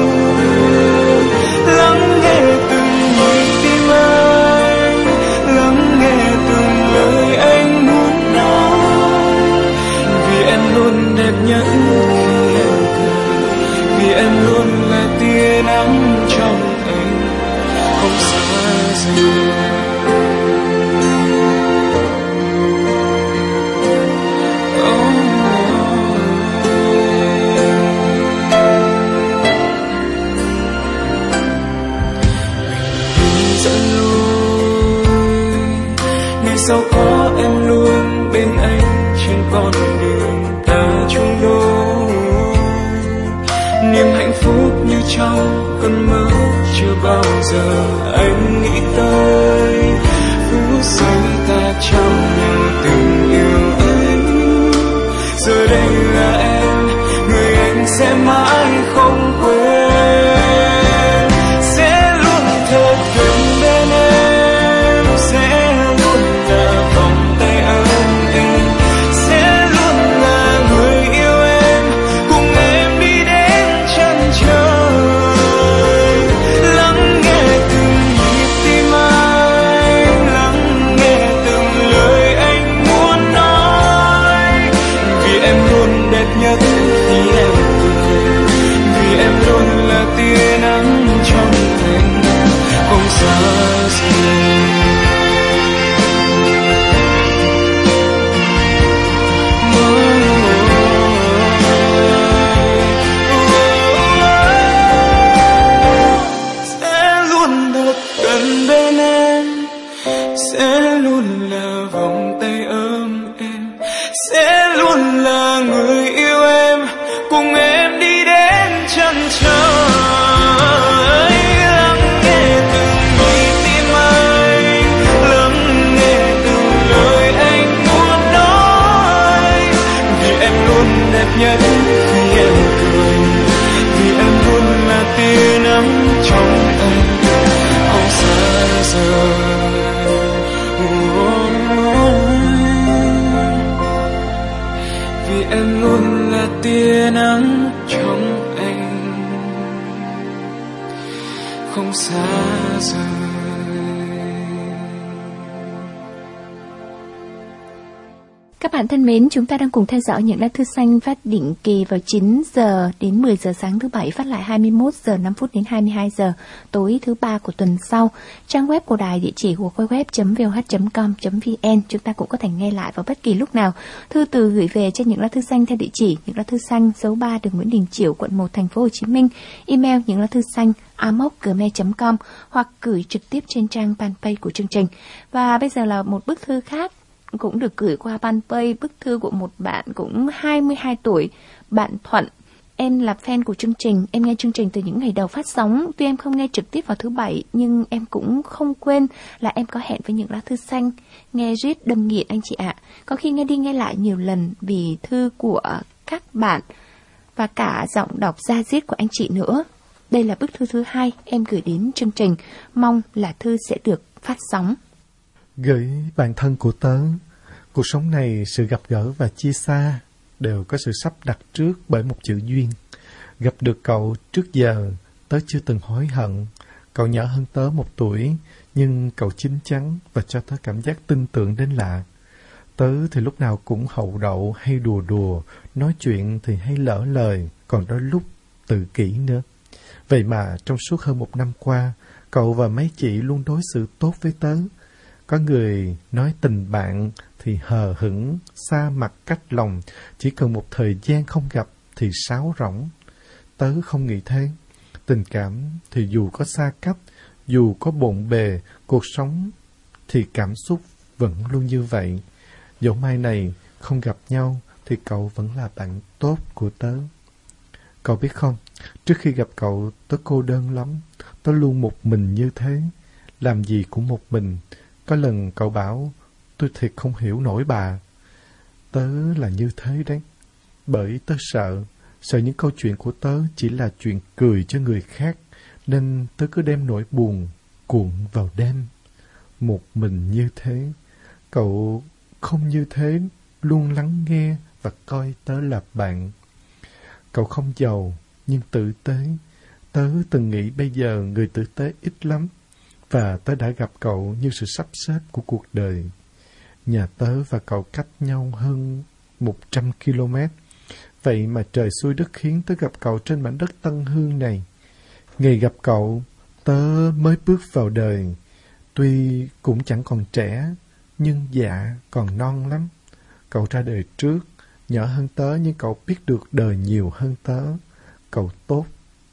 Lắng nghe từng nhịp tim anh, lắng nghe từng lời anh muốn nói, vì em luôn niềm hạnh phúc như trong cơn mơ chưa bao giờ anh nghĩ tới. Phút giây ta trao nhau tình yêu ấy, giờ đây là em, người anh sẽ mãi không quên. Sẽ luôn thật gần bên em, sẽ luôn là vòng tay ấm em, sẽ luôn là người yêu em, cùng em đi đến chân trời. Lắng nghe từng nhịp tim anh, lắng nghe từng lời anh muốn nói. Vì em luôn đẹp nhất khi em cười, vì em luôn là tia nắng trong anh, không xa rời. Sẽ luôn thật gần bên em, sẽ luôn là vòng tay ấm em, sẽ luôn là người yêu em, cùng em đi đến chân trời. Lắng nghe từng nhịp tim anh, lắng nghe từng lời anh muốn nói. Vì em luôn đẹp nhất khi em cười, vì em luôn là tia nắng trong anh, không xa rời. Vì em luôn là tia nắng trong anh, không xa rời. Các bạn thân mến, chúng ta đang cùng theo dõi những lá thư xanh phát định kỳ vào 9 giờ đến 10 giờ sáng thứ Bảy, phát lại 21 giờ 5 phút đến 22 giờ tối thứ Ba của tuần sau. Trang web của đài, địa chỉ www.voh.com.vn. Chúng ta cũng có thể nghe lại vào bất kỳ lúc nào. Thư từ gửi về cho những lá thư xanh theo địa chỉ những lá thư xanh số 3 đường Nguyễn Đình Chiểu, quận 1, thành phố Hồ Chí Minh. Email những lá thư xanh amos@gmail.com hoặc gửi trực tiếp trên trang fanpage của chương trình. Và bây giờ là một bức thư khác cũng được gửi qua fanpage, bức thư của một bạn cũng 22 tuổi, bạn Thuận. Em là fan của chương trình, em nghe chương trình từ những ngày đầu phát sóng. Tuy em không nghe trực tiếp vào thứ Bảy, nhưng em cũng không quên là em có hẹn với những lá thư xanh. Nghe riết đâm nghiện anh chị ạ. Có khi nghe đi nghe lại nhiều lần vì thư của các bạn và cả giọng đọc da diết của anh chị nữa. Đây là bức thư thứ 2 em gửi đến chương trình. Mong là thư sẽ được phát sóng. Gửi bạn thân của tớ, cuộc sống này, sự gặp gỡ và chia xa đều có sự sắp đặt trước bởi một chữ duyên. Gặp được cậu trước giờ, tớ chưa từng hối hận. Cậu nhỏ hơn tớ 1 tuổi, nhưng cậu chín chắn và cho tớ cảm giác tin tưởng đến lạ. Tớ thì lúc nào cũng hậu đậu hay đùa đùa, nói chuyện thì hay lỡ lời, còn đôi lúc tự kỷ nữa. Vậy mà trong suốt hơn 1 năm qua, cậu và mấy chị luôn đối xử tốt với tớ. Có người nói tình bạn thì hờ hững, xa mặt cách lòng, chỉ cần một thời gian không gặp thì sáo rỗng. Tớ không nghĩ thế. Tình cảm thì dù có xa cách, dù có bộn bề, cuộc sống thì cảm xúc vẫn luôn như vậy. Dẫu mai này không gặp nhau thì cậu vẫn là bạn tốt của tớ. Cậu biết không, trước khi gặp cậu tớ cô đơn lắm. Tớ luôn một mình như thế, làm gì cũng một mình. Có lần cậu bảo, tôi thiệt không hiểu nổi bà. Tớ là như thế đấy. Bởi tớ sợ những câu chuyện của tớ chỉ là chuyện cười cho người khác, nên tớ cứ đem nỗi buồn cuộn vào đêm. Một mình như thế, cậu không như thế, luôn lắng nghe và coi tớ là bạn. Cậu không giàu, nhưng tử tế. Tớ từng nghĩ bây giờ người tử tế ít lắm, và tớ đã gặp cậu như sự sắp xếp của cuộc đời. Nhà tớ và cậu cách nhau hơn 100 km. Vậy mà trời xui đất khiến tớ gặp cậu trên mảnh đất Tân Hương này. Ngày gặp cậu, tớ mới bước vào đời. Tuy cũng chẳng còn trẻ, nhưng dạ còn non lắm. Cậu ra đời trước, nhỏ hơn tớ, nhưng cậu biết được đời nhiều hơn tớ. Cậu tốt.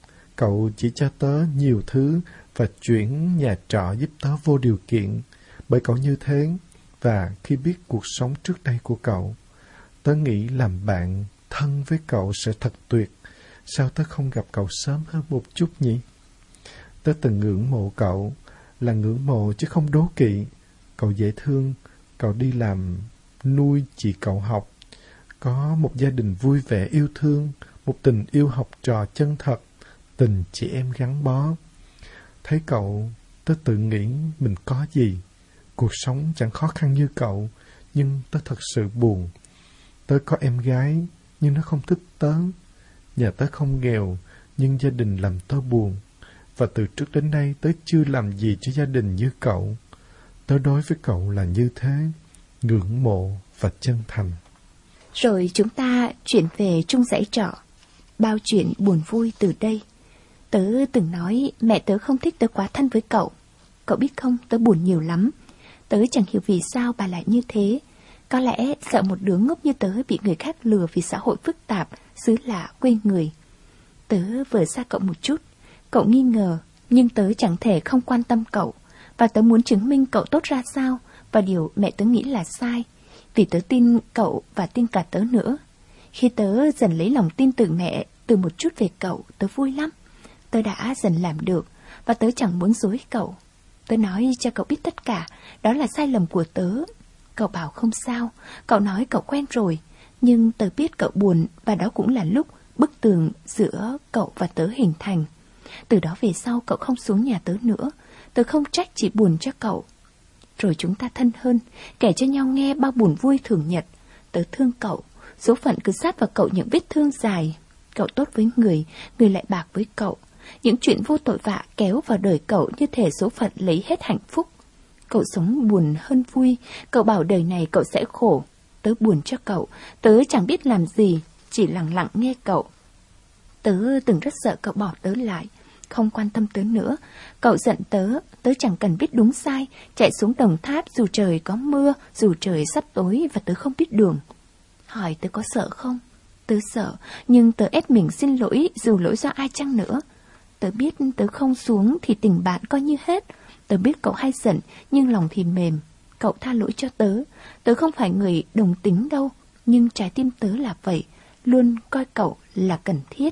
Cậu chỉ cho tớ nhiều thứ và chuyển nhà trọ giúp tớ vô điều kiện. Bởi cậu như thế, và khi biết cuộc sống trước đây của cậu, tớ nghĩ làm bạn thân với cậu sẽ thật tuyệt. sao tớ không gặp cậu sớm hơn một chút nhỉ? Tớ từng ngưỡng mộ cậu, là ngưỡng mộ chứ không đố kỵ. Cậu dễ thương, cậu đi làm nuôi chị cậu học. Có một gia đình vui vẻ yêu thương, một tình yêu học trò chân thật, tình chị em gắn bó. Thấy cậu, tớ tự nghĩ mình có gì. Cuộc sống chẳng khó khăn như cậu, nhưng tớ thật sự buồn. Tớ có em gái, nhưng nó không thích tớ. Nhà tớ không nghèo, nhưng gia đình làm tớ buồn. Và từ trước đến nay tớ chưa làm gì cho gia đình như cậu. Tớ đối với cậu là như thế, ngưỡng mộ và chân thành. Rồi chúng ta chuyển về chung dãy trọ. Bao chuyện buồn vui từ đây. Tớ từng nói mẹ tớ không thích tớ quá thân với cậu. Cậu biết không, tớ buồn nhiều lắm. Tớ chẳng hiểu vì sao bà lại như thế. Có lẽ sợ một đứa ngốc như tớ bị người khác lừa vì xã hội phức tạp, xứ lạ, quê người. Tớ vừa xa cậu một chút. Cậu nghi ngờ, nhưng tớ chẳng thể không quan tâm cậu. Và tớ muốn chứng minh cậu tốt ra sao, và điều mẹ tớ nghĩ là sai. Vì tớ tin cậu và tin cả tớ nữa. Khi tớ dần lấy lòng tin từ mẹ, từ một chút về cậu, tớ vui lắm. Tớ đã dần làm được, và tớ chẳng muốn dối cậu. Tớ nói cho cậu biết tất cả, đó là sai lầm của tớ. Cậu bảo không sao, cậu nói cậu quen rồi. Nhưng tớ biết cậu buồn, và đó cũng là lúc bức tường giữa cậu và tớ hình thành. Từ đó về sau cậu không xuống nhà tớ nữa. Tớ không trách, chỉ buồn cho cậu. Rồi chúng ta thân hơn, kể cho nhau nghe bao buồn vui thường nhật. Tớ thương cậu, số phận cứ sát vào cậu những vết thương dài. Cậu tốt với người lại bạc với cậu. Những chuyện vô tội vạ kéo vào đời cậu như thể số phận lấy hết hạnh phúc. Cậu sống buồn hơn vui, cậu bảo đời này cậu sẽ khổ. Tớ buồn cho cậu, tớ chẳng biết làm gì, chỉ lặng lặng nghe cậu. Tớ từng rất sợ cậu bỏ tớ lại, không quan tâm tớ nữa. Cậu giận tớ, tớ chẳng cần biết đúng sai, chạy xuống Đồng Tháp dù trời có mưa, dù trời sắp tối và tớ không biết đường. Hỏi tớ có sợ không? Tớ sợ, nhưng tớ ép mình xin lỗi dù lỗi do ai chăng nữa. Tớ biết tớ không xuống thì tình bạn coi như hết. Tớ biết cậu hay giận, nhưng lòng thì mềm. Cậu tha lỗi cho tớ. Tớ không phải người đồng tính đâu, nhưng trái tim tớ là vậy, luôn coi cậu là cần thiết.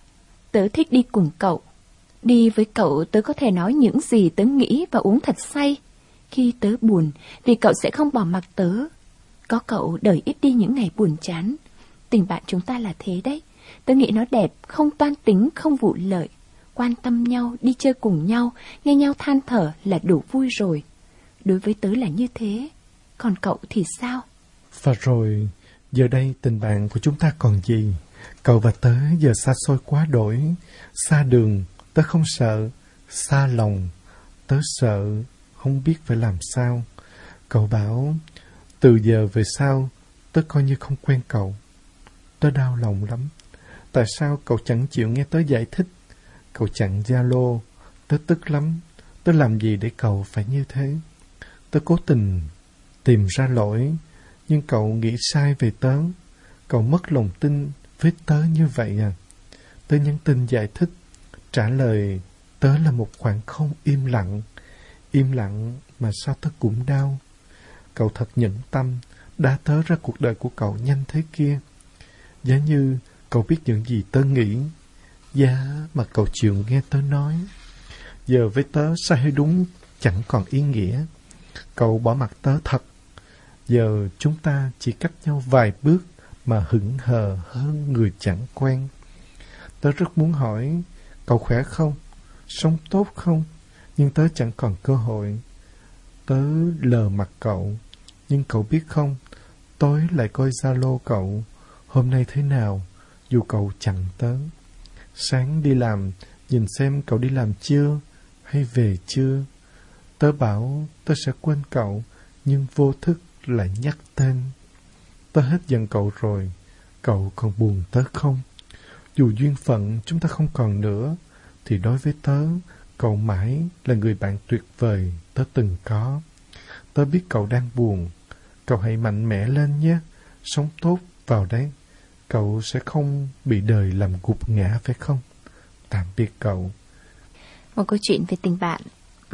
Tớ thích đi cùng cậu. Đi với cậu tớ có thể nói những gì tớ nghĩ và uống thật say. Khi tớ buồn, vì cậu sẽ không bỏ mặc tớ. Có cậu đời ít đi những ngày buồn chán. Tình bạn chúng ta là thế đấy. Tớ nghĩ nó đẹp, không toan tính, không vụ lợi. Quan tâm nhau, đi chơi cùng nhau, nghe nhau than thở là đủ vui rồi. Đối với tớ là như thế. Còn cậu thì sao? Và rồi, giờ đây tình bạn của chúng ta còn gì? Cậu và tớ giờ xa xôi quá đổi. Xa đường, tớ không sợ. Xa lòng, tớ sợ, không biết phải làm sao. Cậu bảo, từ giờ về sau, tớ coi như không quen cậu. Tớ đau lòng lắm. Tại sao cậu chẳng chịu nghe tớ giải thích? Cậu chặn Zalo, tớ tức lắm. Tớ làm gì để cậu phải như thế? Tớ cố tình tìm ra lỗi, nhưng cậu nghĩ sai về tớ. Cậu mất lòng tin với tớ như vậy à? Tớ nhắn tin giải thích, trả lời tớ là một khoảng không im lặng. Im lặng mà sao tớ cũng đau. Cậu thật nhẫn tâm, đá tớ ra cuộc đời của cậu nhanh thế kia. Giá như cậu biết những gì tớ nghĩ, giá mà cậu chịu nghe tớ nói. Giờ với tớ sai hay đúng chẳng còn ý nghĩa. Cậu bỏ mặc tớ thật. Giờ chúng ta chỉ cách nhau vài bước mà hững hờ hơn người chẳng quen. Tớ rất muốn hỏi, cậu khỏe không? Sống tốt không? Nhưng tớ chẳng còn cơ hội. Tớ lờ mặt cậu. Nhưng cậu biết không, tối lại coi Zalo cậu. Hôm nay thế nào, dù cậu chặn tớ. Sáng đi làm, nhìn xem cậu đi làm chưa, hay về chưa. Tớ bảo tớ sẽ quên cậu, nhưng vô thức lại nhắc tên. Tớ hết giận cậu rồi, cậu còn buồn tớ không? Dù duyên phận chúng ta không còn nữa, thì đối với tớ, cậu mãi là người bạn tuyệt vời tớ từng có. Tớ biết cậu đang buồn, cậu hãy mạnh mẽ lên nhé, sống tốt vào đấy. Cậu sẽ không bị đời làm gục ngã phải không? Tạm biệt cậu. Một câu chuyện về tình bạn.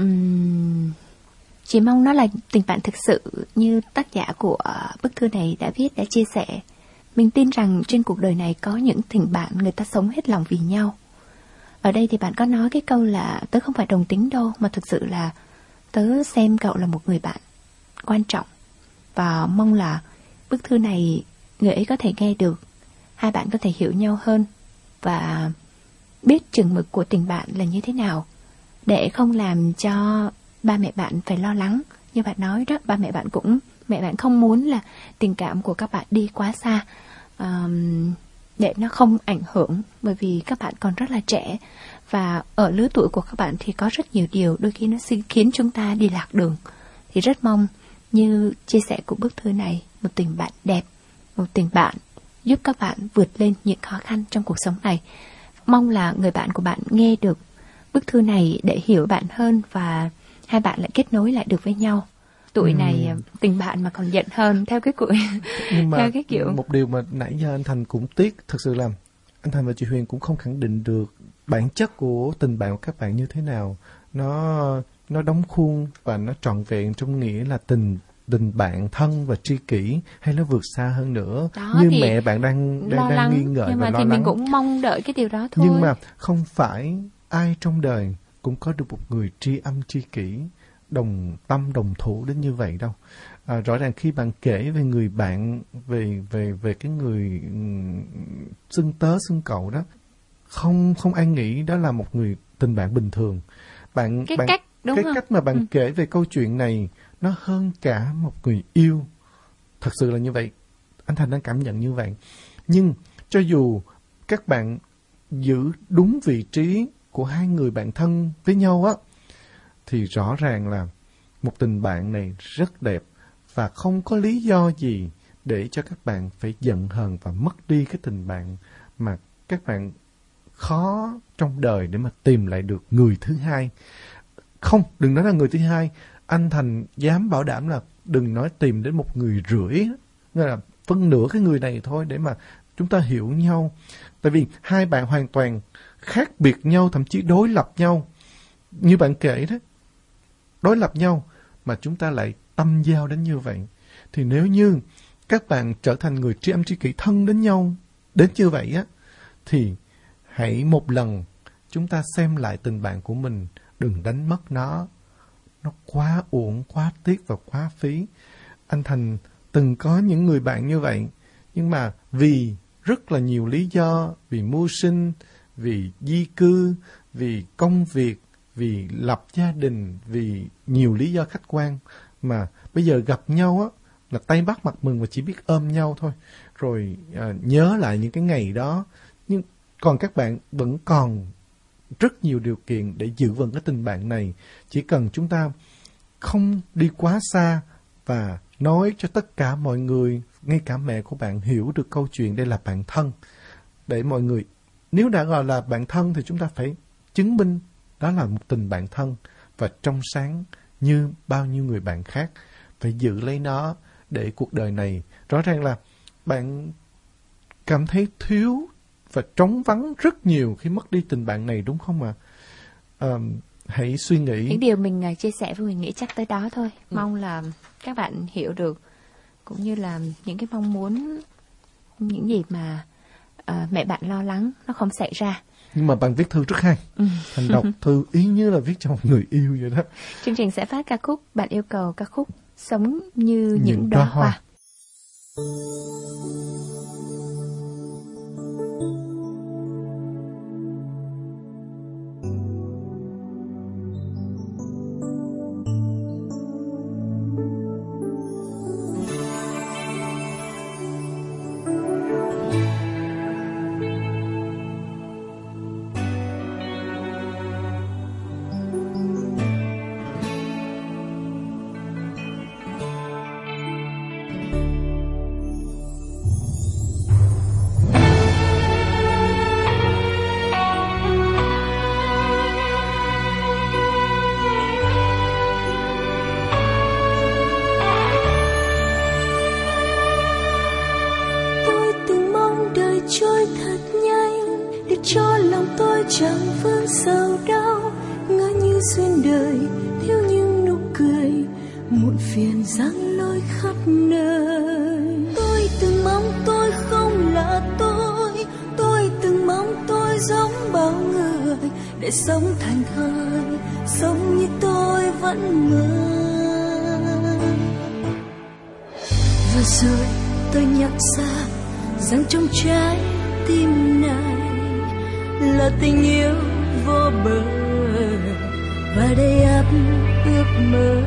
Chỉ mong nó là tình bạn thực sự như tác giả của bức thư này đã viết, đã chia sẻ. Mình tin rằng trên cuộc đời này có những tình bạn người ta sống hết lòng vì nhau. Ở đây thì bạn có nói cái câu là tớ không phải đồng tính đâu, mà thực sự là tớ xem cậu là một người bạn quan trọng. Và mong là bức thư này người ấy có thể nghe được, hai bạn có thể hiểu nhau hơn và biết chừng mực của tình bạn là như thế nào, để không làm cho ba mẹ bạn phải lo lắng. Như bạn nói đó, mẹ bạn không muốn là tình cảm của các bạn đi quá xa, để nó không ảnh hưởng, bởi vì các bạn còn rất là trẻ và ở lứa tuổi của các bạn thì có rất nhiều điều đôi khi nó khiến chúng ta đi lạc đường. Thì rất mong như chia sẻ của bức thư này, một tình bạn đẹp, một tình bạn giúp các bạn vượt lên những khó khăn trong cuộc sống này. Mong là người bạn của bạn nghe được bức thư này để hiểu bạn hơn và hai bạn lại kết nối lại được với nhau. Tuổi này tình bạn mà còn giận hơn theo cái tuổi. Nhưng mà theo cái kiểu một điều mà nãy giờ anh Thành cũng tiếc, thật sự là anh Thành và chị Huyền cũng không khẳng định được bản chất của tình bạn của các bạn như thế nào. Nó đóng khuôn và nó trọn vẹn trong nghĩa là tình bạn thân và tri kỷ, hay nó vượt xa hơn nữa. đó, như mẹ bạn đang nghi ngờ nhưng mà và lo thì lắng. mình cũng mong đợi cái điều đó thôi. Nhưng mà không phải ai trong đời cũng có được một người tri âm tri kỷ, đồng tâm đồng thủ đến như vậy đâu. Rõ ràng khi bạn kể về người bạn, về cái người xưng tớ xưng cậu đó, không ai nghĩ đó là một người tình bạn bình thường. Cách mà bạn kể về câu chuyện này nó hơn cả một người yêu. Thật sự là như vậy. Anh Thành đang cảm nhận như vậy. Nhưng cho dù các bạn giữ đúng vị trí của hai người bạn thân với nhau á, thì rõ ràng là một tình bạn này rất đẹp và không có lý do gì để cho các bạn phải giận hờn và mất đi cái tình bạn mà các bạn khó trong đời để mà tìm lại được người thứ hai. Không, đừng nói là người thứ hai. Anh Thành dám bảo đảm là đừng nói tìm đến một người rưỡi, nghĩa là phân nửa cái người này thôi để mà chúng ta hiểu nhau. Tại vì hai bạn hoàn toàn khác biệt nhau, thậm chí đối lập nhau. Như bạn kể đó, đối lập nhau mà chúng ta lại tâm giao đến như vậy. Thì nếu như các bạn trở thành người tri âm tri kỷ thân đến nhau đến như vậy á, thì hãy một lần chúng ta xem lại tình bạn của mình, đừng đánh mất nó. Nó quá uổng, quá tiếc và quá phí. Anh Thành từng có những người bạn như vậy, nhưng mà vì rất là nhiều lý do, vì mưu sinh, vì di cư, vì công việc, vì lập gia đình, vì nhiều lý do khách quan, mà bây giờ gặp nhau á là tay bắt mặt mừng và chỉ biết ôm nhau thôi, rồi nhớ lại những cái ngày đó. Nhưng còn các bạn vẫn còn rất nhiều điều kiện để giữ vững cái tình bạn này. Chỉ cần chúng ta không đi quá xa và nói cho tất cả mọi người, ngay cả mẹ của bạn, hiểu được câu chuyện đây là bạn thân. Để mọi người, nếu đã gọi là bạn thân thì chúng ta phải chứng minh đó là một tình bạn thân và trong sáng như bao nhiêu người bạn khác. Phải giữ lấy nó để cuộc đời này. Rõ ràng là bạn cảm thấy thiếu và trống vắng rất nhiều khi mất đi tình bạn này, đúng không ạ? Hãy suy nghĩ. Những điều mình chia sẻ với mình nghĩ chắc tới đó thôi. Mong là các bạn hiểu được, cũng như là những cái mong muốn, những gì mà mẹ bạn lo lắng nó không xảy ra. Nhưng mà bạn viết thư rất hay. Thành đọc thư ý như là viết cho một người yêu vậy đó. Chương trình sẽ phát ca khúc bạn yêu cầu, ca khúc Sống như những đóa hoa. cho lòng tôi chẳng vương sầu đau, ngỡ như duyên đời thiếu những nụ cười, muộn phiền giăng lối khắp nơi. Tôi từng mong tôi không để sống thành thơi, sống như tôi vẫn mơ. Và rồi tôi nhận ra rằng trong trái tim này là tình yêu vô bờ và đầy ắp ước mơ.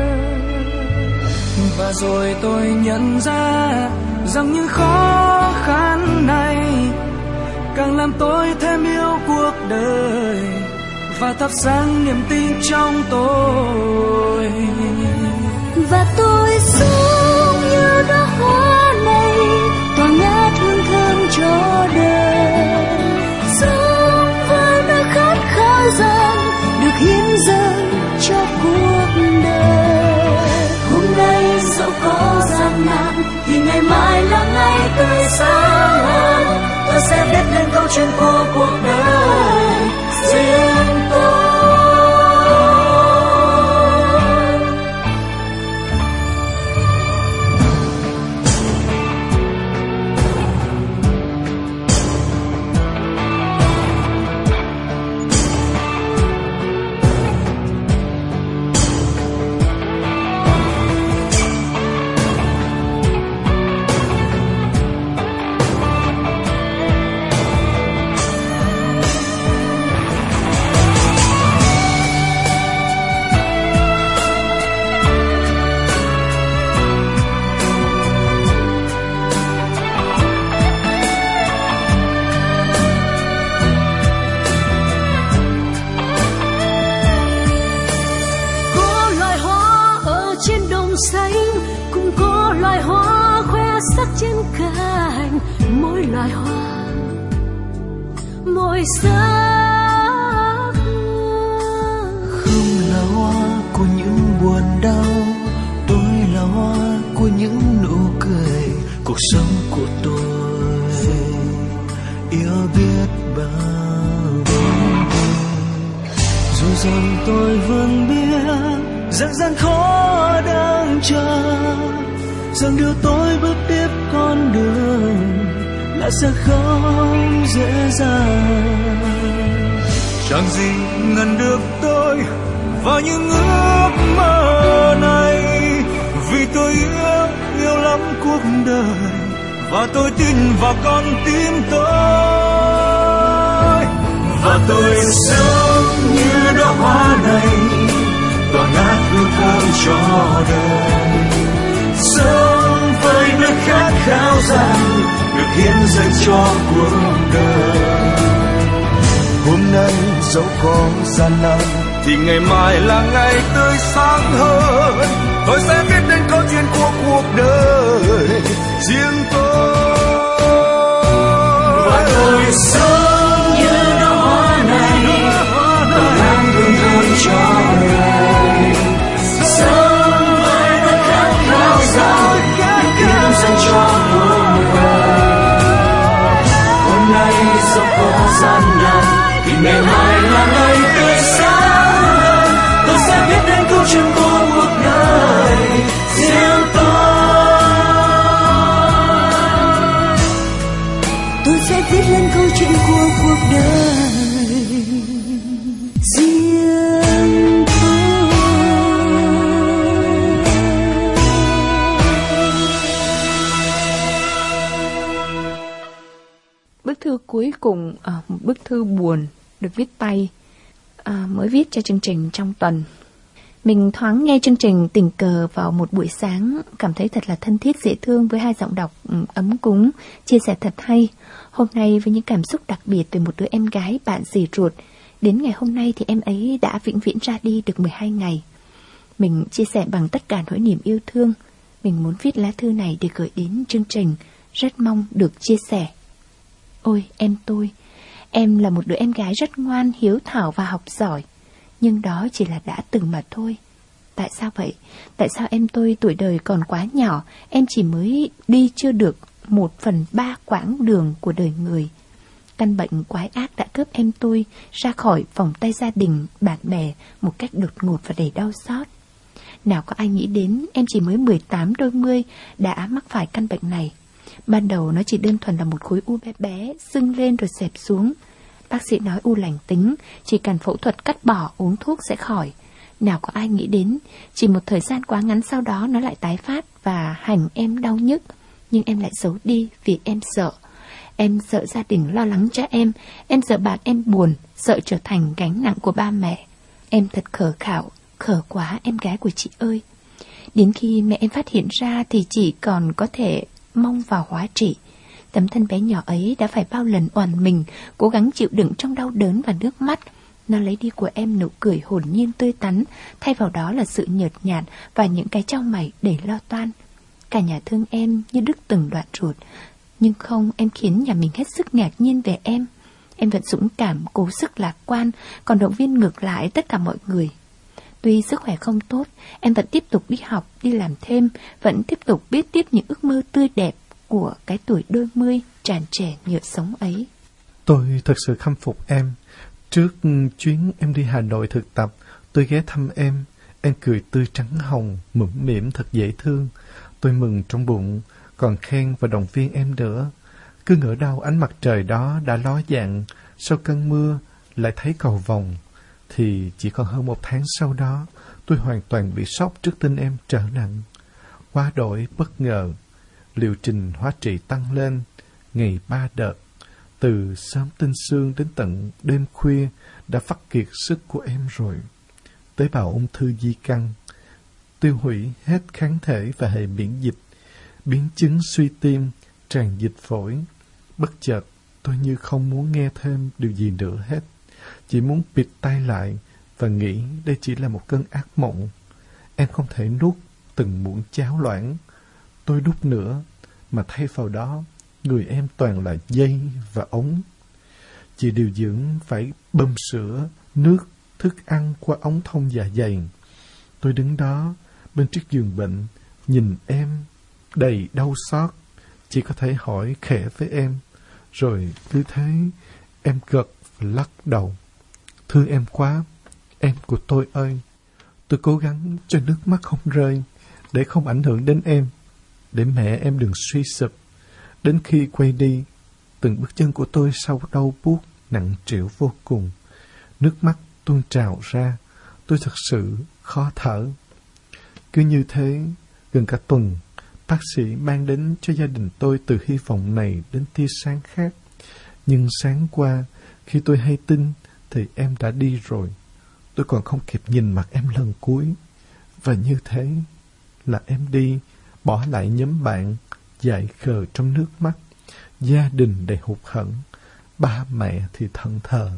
Và rồi tôi nhận ra rằng những khó khăn này càng làm tôi thêm yêu cuộc đời và thắp sáng niềm tin trong tôi. Và tôi sống như đóa hoa này, tỏa ngát hương thơm cho đời, sống với nơi khát khao rằng được hiến dâng cho cuộc đời. Hôm nay dẫu có gian nan thì ngày mai là ngày tươi sáng hơn. Tôi sẽ viết lên câu chuyện của cuộc đời riêng tôi. Trên cành mỗi loài hoa mỗi sắc. Không là hoa của những buồn đau, tôi là hoa của những nụ cười. Cuộc sống của tôi yêu biết bao đêm, dù rằng tôi vẫn biết rằng gian khó đang chờ, rằng điều tôi bước tiếp con đường là sẽ không dễ dàng. Chẳng gì ngăn được tôi vào những ước mơ này, vì tôi yêu lắm cuộc đời và tôi tin vào con tim tôi. Và tôi sống như đóa hoa này, tỏa ngát hương thơm cho đời, sống với nơi khát khao rằng được hiến dâng cho cuộc đời. Hôm nay dẫu có gian nan thì ngày mai là ngày tươi sáng hơn. Tôi sẽ viết nên câu chuyện của cuộc đời riêng tôi. Và tôi sống như đóa hoa này, tỏa ngát hương thơm cho đời, sống với nơi khát khao rằng được hiến dâng cho cuộc đời. Hôm nay dẫu có gian nan thì ngày mai là ngày tươi sáng hơn. Tôi sẽ viết nên câu chuyện của cuộc đời riêng tôi. Tôi sẽ viết lên câu chuyện của cuộc đời riêng tôi. Bức thư cuối cùng, một bức thư buồn được viết tay, mới viết cho chương trình trong tuần. Mình thoáng nghe chương trình tình cờ vào một buổi sáng, cảm thấy thật là thân thiết dễ thương với hai giọng đọc ấm cúng, chia sẻ thật hay. Hôm nay với những cảm xúc đặc biệt về một đứa em gái bạn dì ruột, đến ngày hôm nay thì em ấy đã vĩnh viễn ra đi được 12 ngày. Mình chia sẻ bằng tất cả nỗi niềm yêu thương. Mình muốn viết lá thư này để gửi đến chương trình, rất mong được chia sẻ. Ôi em tôi, em là một đứa em gái rất ngoan, hiếu thảo và học giỏi. Nhưng đó chỉ là đã từng mà thôi. Tại sao vậy? Tại sao em tôi tuổi đời còn quá nhỏ, em chỉ mới đi chưa được 1/3 quãng đường của đời người. Căn bệnh quái ác đã cướp em tôi ra khỏi vòng tay gia đình, bạn bè một cách đột ngột và đầy đau xót. Nào có ai nghĩ đến em chỉ mới 18 đôi mươi đã mắc phải căn bệnh này. Ban đầu nó chỉ đơn thuần là một khối u bé bé, sưng lên rồi xẹp xuống. Bác sĩ nói u lành tính, chỉ cần phẫu thuật cắt bỏ, uống thuốc sẽ khỏi. Nào có ai nghĩ đến, chỉ một thời gian quá ngắn sau đó nó lại tái phát và hành em đau nhức. Nhưng em lại giấu đi vì em sợ. Em sợ gia đình lo lắng cho em sợ bạn em buồn, sợ trở thành gánh nặng của ba mẹ. Em thật khờ khạo, khờ quá em gái của chị ơi. Đến khi mẹ em phát hiện ra thì chỉ còn có thể mong vào hóa trị. Tấm thân bé nhỏ ấy đã phải bao lần oằn mình, cố gắng chịu đựng trong đau đớn và nước mắt. Nó lấy đi của em nụ cười hồn nhiên tươi tắn, thay vào đó là sự nhợt nhạt và những cái chau mày đầy lo toan. Cả nhà thương em như đứt từng đoạn ruột. Nhưng không, em khiến nhà mình hết sức ngạc nhiên về em. Em vẫn dũng cảm, cố sức lạc quan, còn động viên ngược lại tất cả mọi người. Tuy sức khỏe không tốt, em vẫn tiếp tục đi học, đi làm thêm, vẫn tiếp tục biết tiếp những ước mơ tươi đẹp của cái tuổi đôi mươi tràn trề nhựa sống ấy. Tôi thật sự khâm phục em. Trước chuyến em đi Hà Nội thực tập, tôi ghé thăm em. Em cười tươi trắng hồng, mũm mĩm thật dễ thương. Tôi mừng trong bụng, còn khen và động viên em nữa. Cứ ngỡ đâu ánh mặt trời đó đã ló dạng, sau cơn mưa lại thấy cầu vồng. Thì chỉ còn hơn 1 tháng sau đó, tôi hoàn toàn bị sốc trước tin em trở nặng. Quá đổi bất ngờ, liệu trình hóa trị tăng lên, ngày 3 đợt. Từ sớm tinh sương đến tận đêm khuya đã vắt kiệt sức của em rồi. Tế bào ung thư di căn, tiêu hủy hết kháng thể và hệ miễn dịch, biến chứng suy tim, tràn dịch phổi. Bất chợt, tôi như không muốn nghe thêm điều gì nữa hết. Chỉ muốn bịt tai lại và nghĩ đây chỉ là một cơn ác mộng. Em không thể nuốt từng muỗng cháo loãng tôi đút nữa, mà thay vào đó, người em toàn là dây và ống. Chị điều dưỡng phải bơm sữa, nước, thức ăn qua ống thông dạ dày. Tôi đứng đó, bên chiếc giường bệnh, nhìn em, đầy đau xót. Chỉ có thể hỏi khẽ với em, rồi cứ thế, em gật và lắc đầu. Thương em quá, em của tôi ơi. Tôi cố gắng cho nước mắt không rơi, để không ảnh hưởng đến em, để mẹ em đừng suy sụp. Đến khi quay đi, từng bước chân của tôi sau đau buốt, nặng trĩu vô cùng. Nước mắt tuôn trào ra, tôi thật sự khó thở. Cứ như thế, gần cả tuần, bác sĩ mang đến cho gia đình tôi từ hy vọng này đến tia sáng khác. Nhưng sáng qua, khi tôi hay tin, thì em đã đi rồi. Tôi còn không kịp nhìn mặt em lần cuối. Và như thế là em đi, bỏ lại nhóm bạn, dại khờ trong nước mắt. Gia đình đầy hụt hẫng, ba mẹ thì thẫn thờ.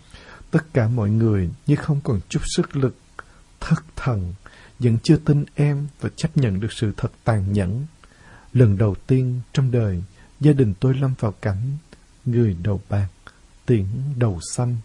Tất cả mọi người như không còn chút sức lực, thất thần, vẫn chưa tin em và chấp nhận được sự thật tàn nhẫn. Lần đầu tiên trong đời, gia đình tôi lâm vào cảnh người đầu bạc, tiễn đầu xanh.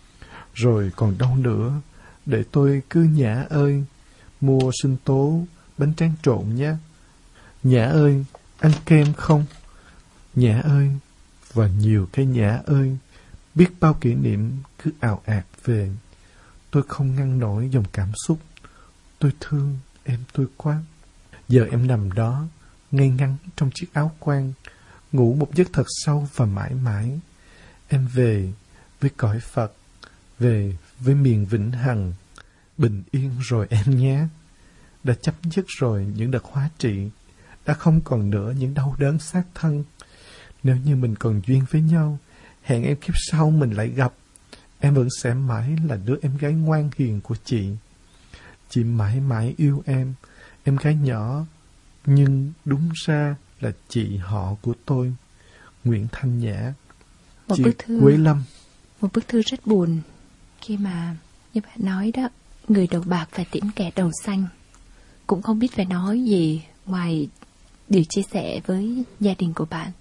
Rồi còn đâu nữa, để tôi cứ Nhã ơi, mua sinh tố, bánh tráng trộn nhé. Nhã ơi, ăn kem không? Nhã ơi, và nhiều cái Nhã ơi, biết bao kỷ niệm cứ ào ạt về. Tôi không ngăn nổi dòng cảm xúc. Tôi thương em tôi quá. Giờ em nằm đó, ngay ngắn trong chiếc áo quan, ngủ một giấc thật sâu và mãi mãi. Em về với cõi Phật, về với miền vĩnh hằng, bình yên rồi em nhé. Đã chấm dứt rồi những đợt hóa trị, đã không còn nữa những đau đớn xác thân. Nếu như mình còn duyên với nhau, hẹn em kiếp sau mình lại gặp. Em vẫn sẽ mãi là đứa em gái ngoan hiền của chị. Chị mãi mãi yêu em gái nhỏ, nhưng đúng ra là chị họ của tôi, Nguyễn Thanh Nhã. Một chị bức thư, Quế Lâm. một bức thư rất buồn khi mà như bạn nói đó, người đầu bạc phải tiễn kẻ đầu xanh. Cũng không biết phải nói gì ngoài điều chia sẻ với gia đình của bạn.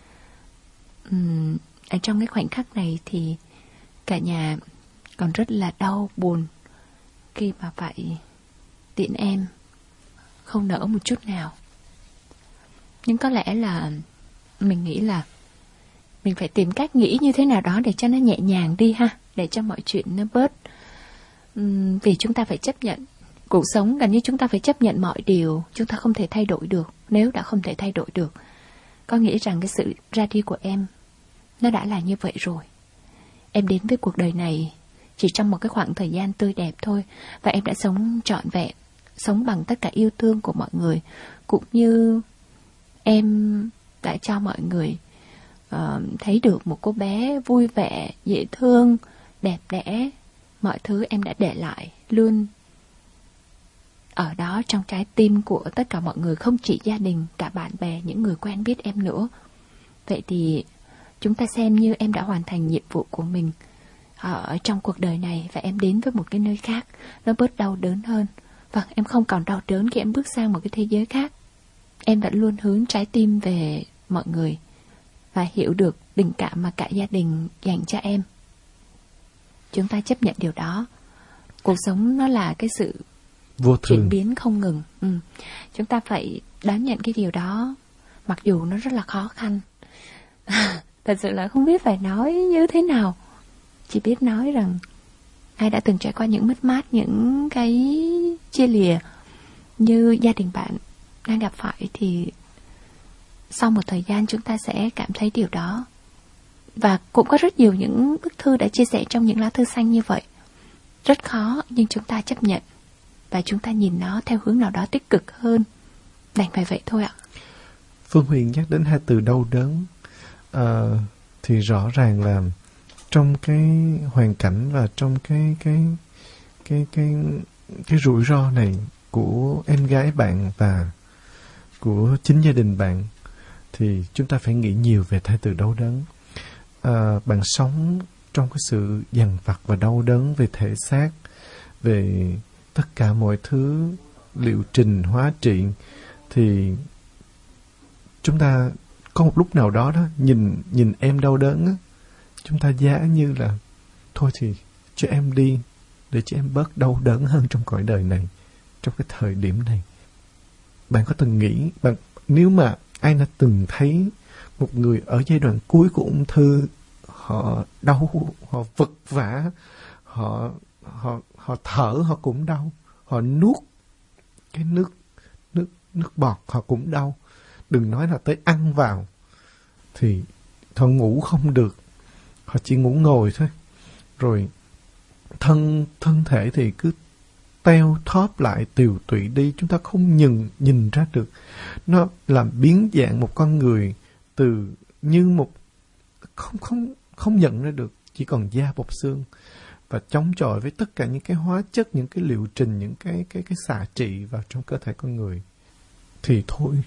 Ở trong cái khoảnh khắc này thì cả nhà còn rất là đau buồn khi mà phải tiễn em, không nỡ một chút nào. Nhưng có lẽ là mình nghĩ là mình phải tìm cách nghĩ như thế nào đó để cho nó nhẹ nhàng đi ha, để cho mọi chuyện nó bớt. Vì chúng ta phải chấp nhận cuộc sống, gần như chúng ta phải chấp nhận mọi điều chúng ta không thể thay đổi được. Nếu đã không thể thay đổi được, có nghĩa rằng cái sự ra đi của em nó đã là như vậy rồi. em đến với cuộc đời này chỉ trong một cái khoảng thời gian tươi đẹp thôi, và em đã sống trọn vẹn, sống bằng tất cả yêu thương của mọi người, cũng như em đã cho mọi người thấy được một cô bé vui vẻ, dễ thương, đẹp đẽ. Mọi thứ em đã để lại luôn ở đó trong trái tim của tất cả mọi người, không chỉ gia đình, cả bạn bè, những người quen biết em nữa. Vậy thì chúng ta xem như em đã hoàn thành nhiệm vụ của mình ở trong cuộc đời này, và em đến với một cái nơi khác, nó bớt đau đớn hơn. Vâng, em không còn đau đớn khi em bước sang một cái thế giới khác. Em vẫn luôn hướng trái tim về mọi người và hiểu được tình cảm mà cả gia đình dành cho em. Chúng ta chấp nhận điều đó. Cuộc sống nó là cái sự vô thường, chuyển biến không ngừng. Chúng ta phải đón nhận cái điều đó, mặc dù nó rất là khó khăn. Thật sự là không biết phải nói như thế nào. Chỉ biết nói rằng ai đã từng trải qua những mất mát, những cái chia lìa như gia đình bạn đang gặp phải, thì sau một thời gian chúng ta sẽ cảm thấy điều đó. Và cũng có rất nhiều những bức thư đã chia sẻ trong những lá thư xanh như vậy. Rất khó, nhưng chúng ta chấp nhận và chúng ta nhìn nó theo hướng nào đó tích cực hơn. Đành phải vậy thôi ạ. Phương Huyền nhắc đến hai từ đau đớn, thì rõ ràng là trong cái hoàn cảnh và trong cái rủi ro này của em gái bạn và của chính gia đình bạn, thì chúng ta phải nghĩ nhiều về hai từ đau đớn. Bạn sống trong cái sự dằn vặt và đau đớn về thể xác, về tất cả mọi thứ liệu trình hóa trị, thì chúng ta có một lúc nào đó nhìn em đau đớn á, chúng ta giá như là thôi thì cho em đi để cho em bớt đau đớn hơn trong cõi đời này, trong cái thời điểm này. Bạn có từng nghĩ, nếu mà ai đã từng thấy một người ở giai đoạn cuối của ung thư, họ đau, họ vật vã, họ thở họ cũng đau, họ nuốt cái nước bọt họ cũng đau, đừng nói là tới ăn vào, thì họ ngủ không được, họ chỉ ngủ ngồi thôi, rồi thân thể thì cứ teo thóp lại, tiều tụy đi, chúng ta không nhìn ra được. Nó làm biến dạng một con người từ như một không nhận ra được, chỉ còn da bọc xương, và chống chọi với tất cả những cái hóa chất, những cái liệu trình, những cái xạ trị vào trong cơ thể con người. Thì thôi,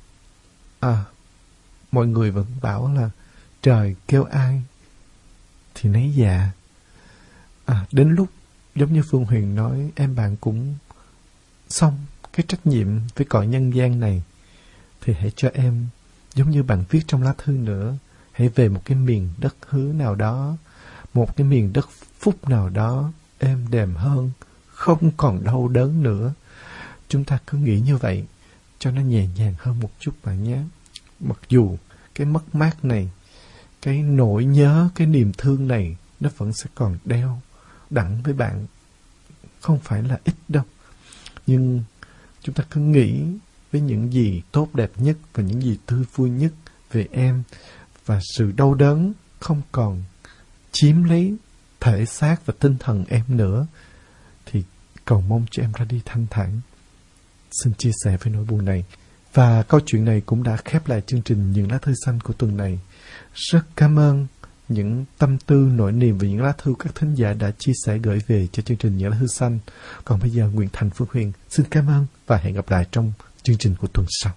mọi người vẫn bảo là trời kêu ai thì nấy dạ. Đến lúc giống như Phương Huyền nói, em bạn cũng xong cái trách nhiệm với cõi nhân gian này, thì hãy cho em, giống như bạn viết trong lá thư nữa, hãy về một cái miền đất hứa nào đó, một cái miền đất phúc nào đó êm đềm hơn, không còn đau đớn nữa. Chúng ta cứ nghĩ như vậy cho nó nhẹ nhàng hơn một chút bạn nhé. Mặc dù cái mất mát này, cái nỗi nhớ, cái niềm thương này, nó vẫn sẽ còn đeo đặng với bạn, không phải là ít đâu. Nhưng chúng ta cứ nghĩ với những gì tốt đẹp nhất và những gì tươi vui nhất về em, và sự đau đớn không còn chiếm lấy thể xác và tinh thần em nữa, thì cầu mong cho em ra đi thanh thản. Xin chia sẻ với nỗi buồn này. Và câu chuyện này cũng đã khép lại chương trình Những Lá Thư Xanh của tuần này. Rất cảm ơn những tâm tư, nỗi niềm và những lá thư các thính giả đã chia sẻ gửi về cho chương trình Những Lá Thư Xanh. Còn bây giờ, Nguyễn Thành, Phương Huyền xin cảm ơn và hẹn gặp lại trong chương trình của tuần sau.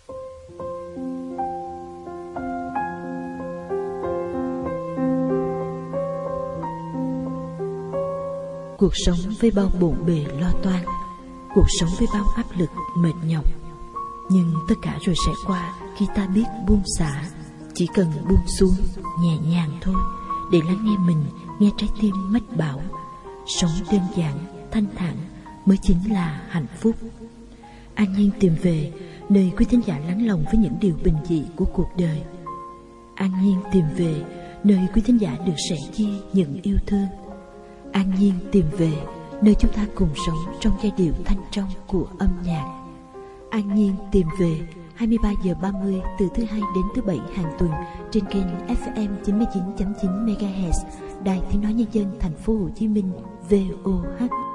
Cuộc sống với bao bộn bề lo toan, cuộc sống với bao áp lực mệt nhọc, nhưng tất cả rồi sẽ qua khi ta biết buông xả. Chỉ cần buông xuống nhẹ nhàng thôi, để lắng nghe mình, nghe trái tim mách bảo. Sống đơn giản, thanh thản mới chính là hạnh phúc. An Nhiên tìm về, nơi quý thính giả lắng lòng với những điều bình dị của cuộc đời. An Nhiên tìm về, nơi quý thính giả được sẻ chia những yêu thương. An Nhiên tìm về, nơi chúng ta cùng sống trong giai điệu thanh trong của âm nhạc. An Nhiên tìm về, 23 giờ 30 từ thứ Hai đến thứ Bảy hàng tuần trên kênh FM 99.9 MHz, Đài Tiếng nói Nhân dân Thành phố Hồ Chí Minh, VOH.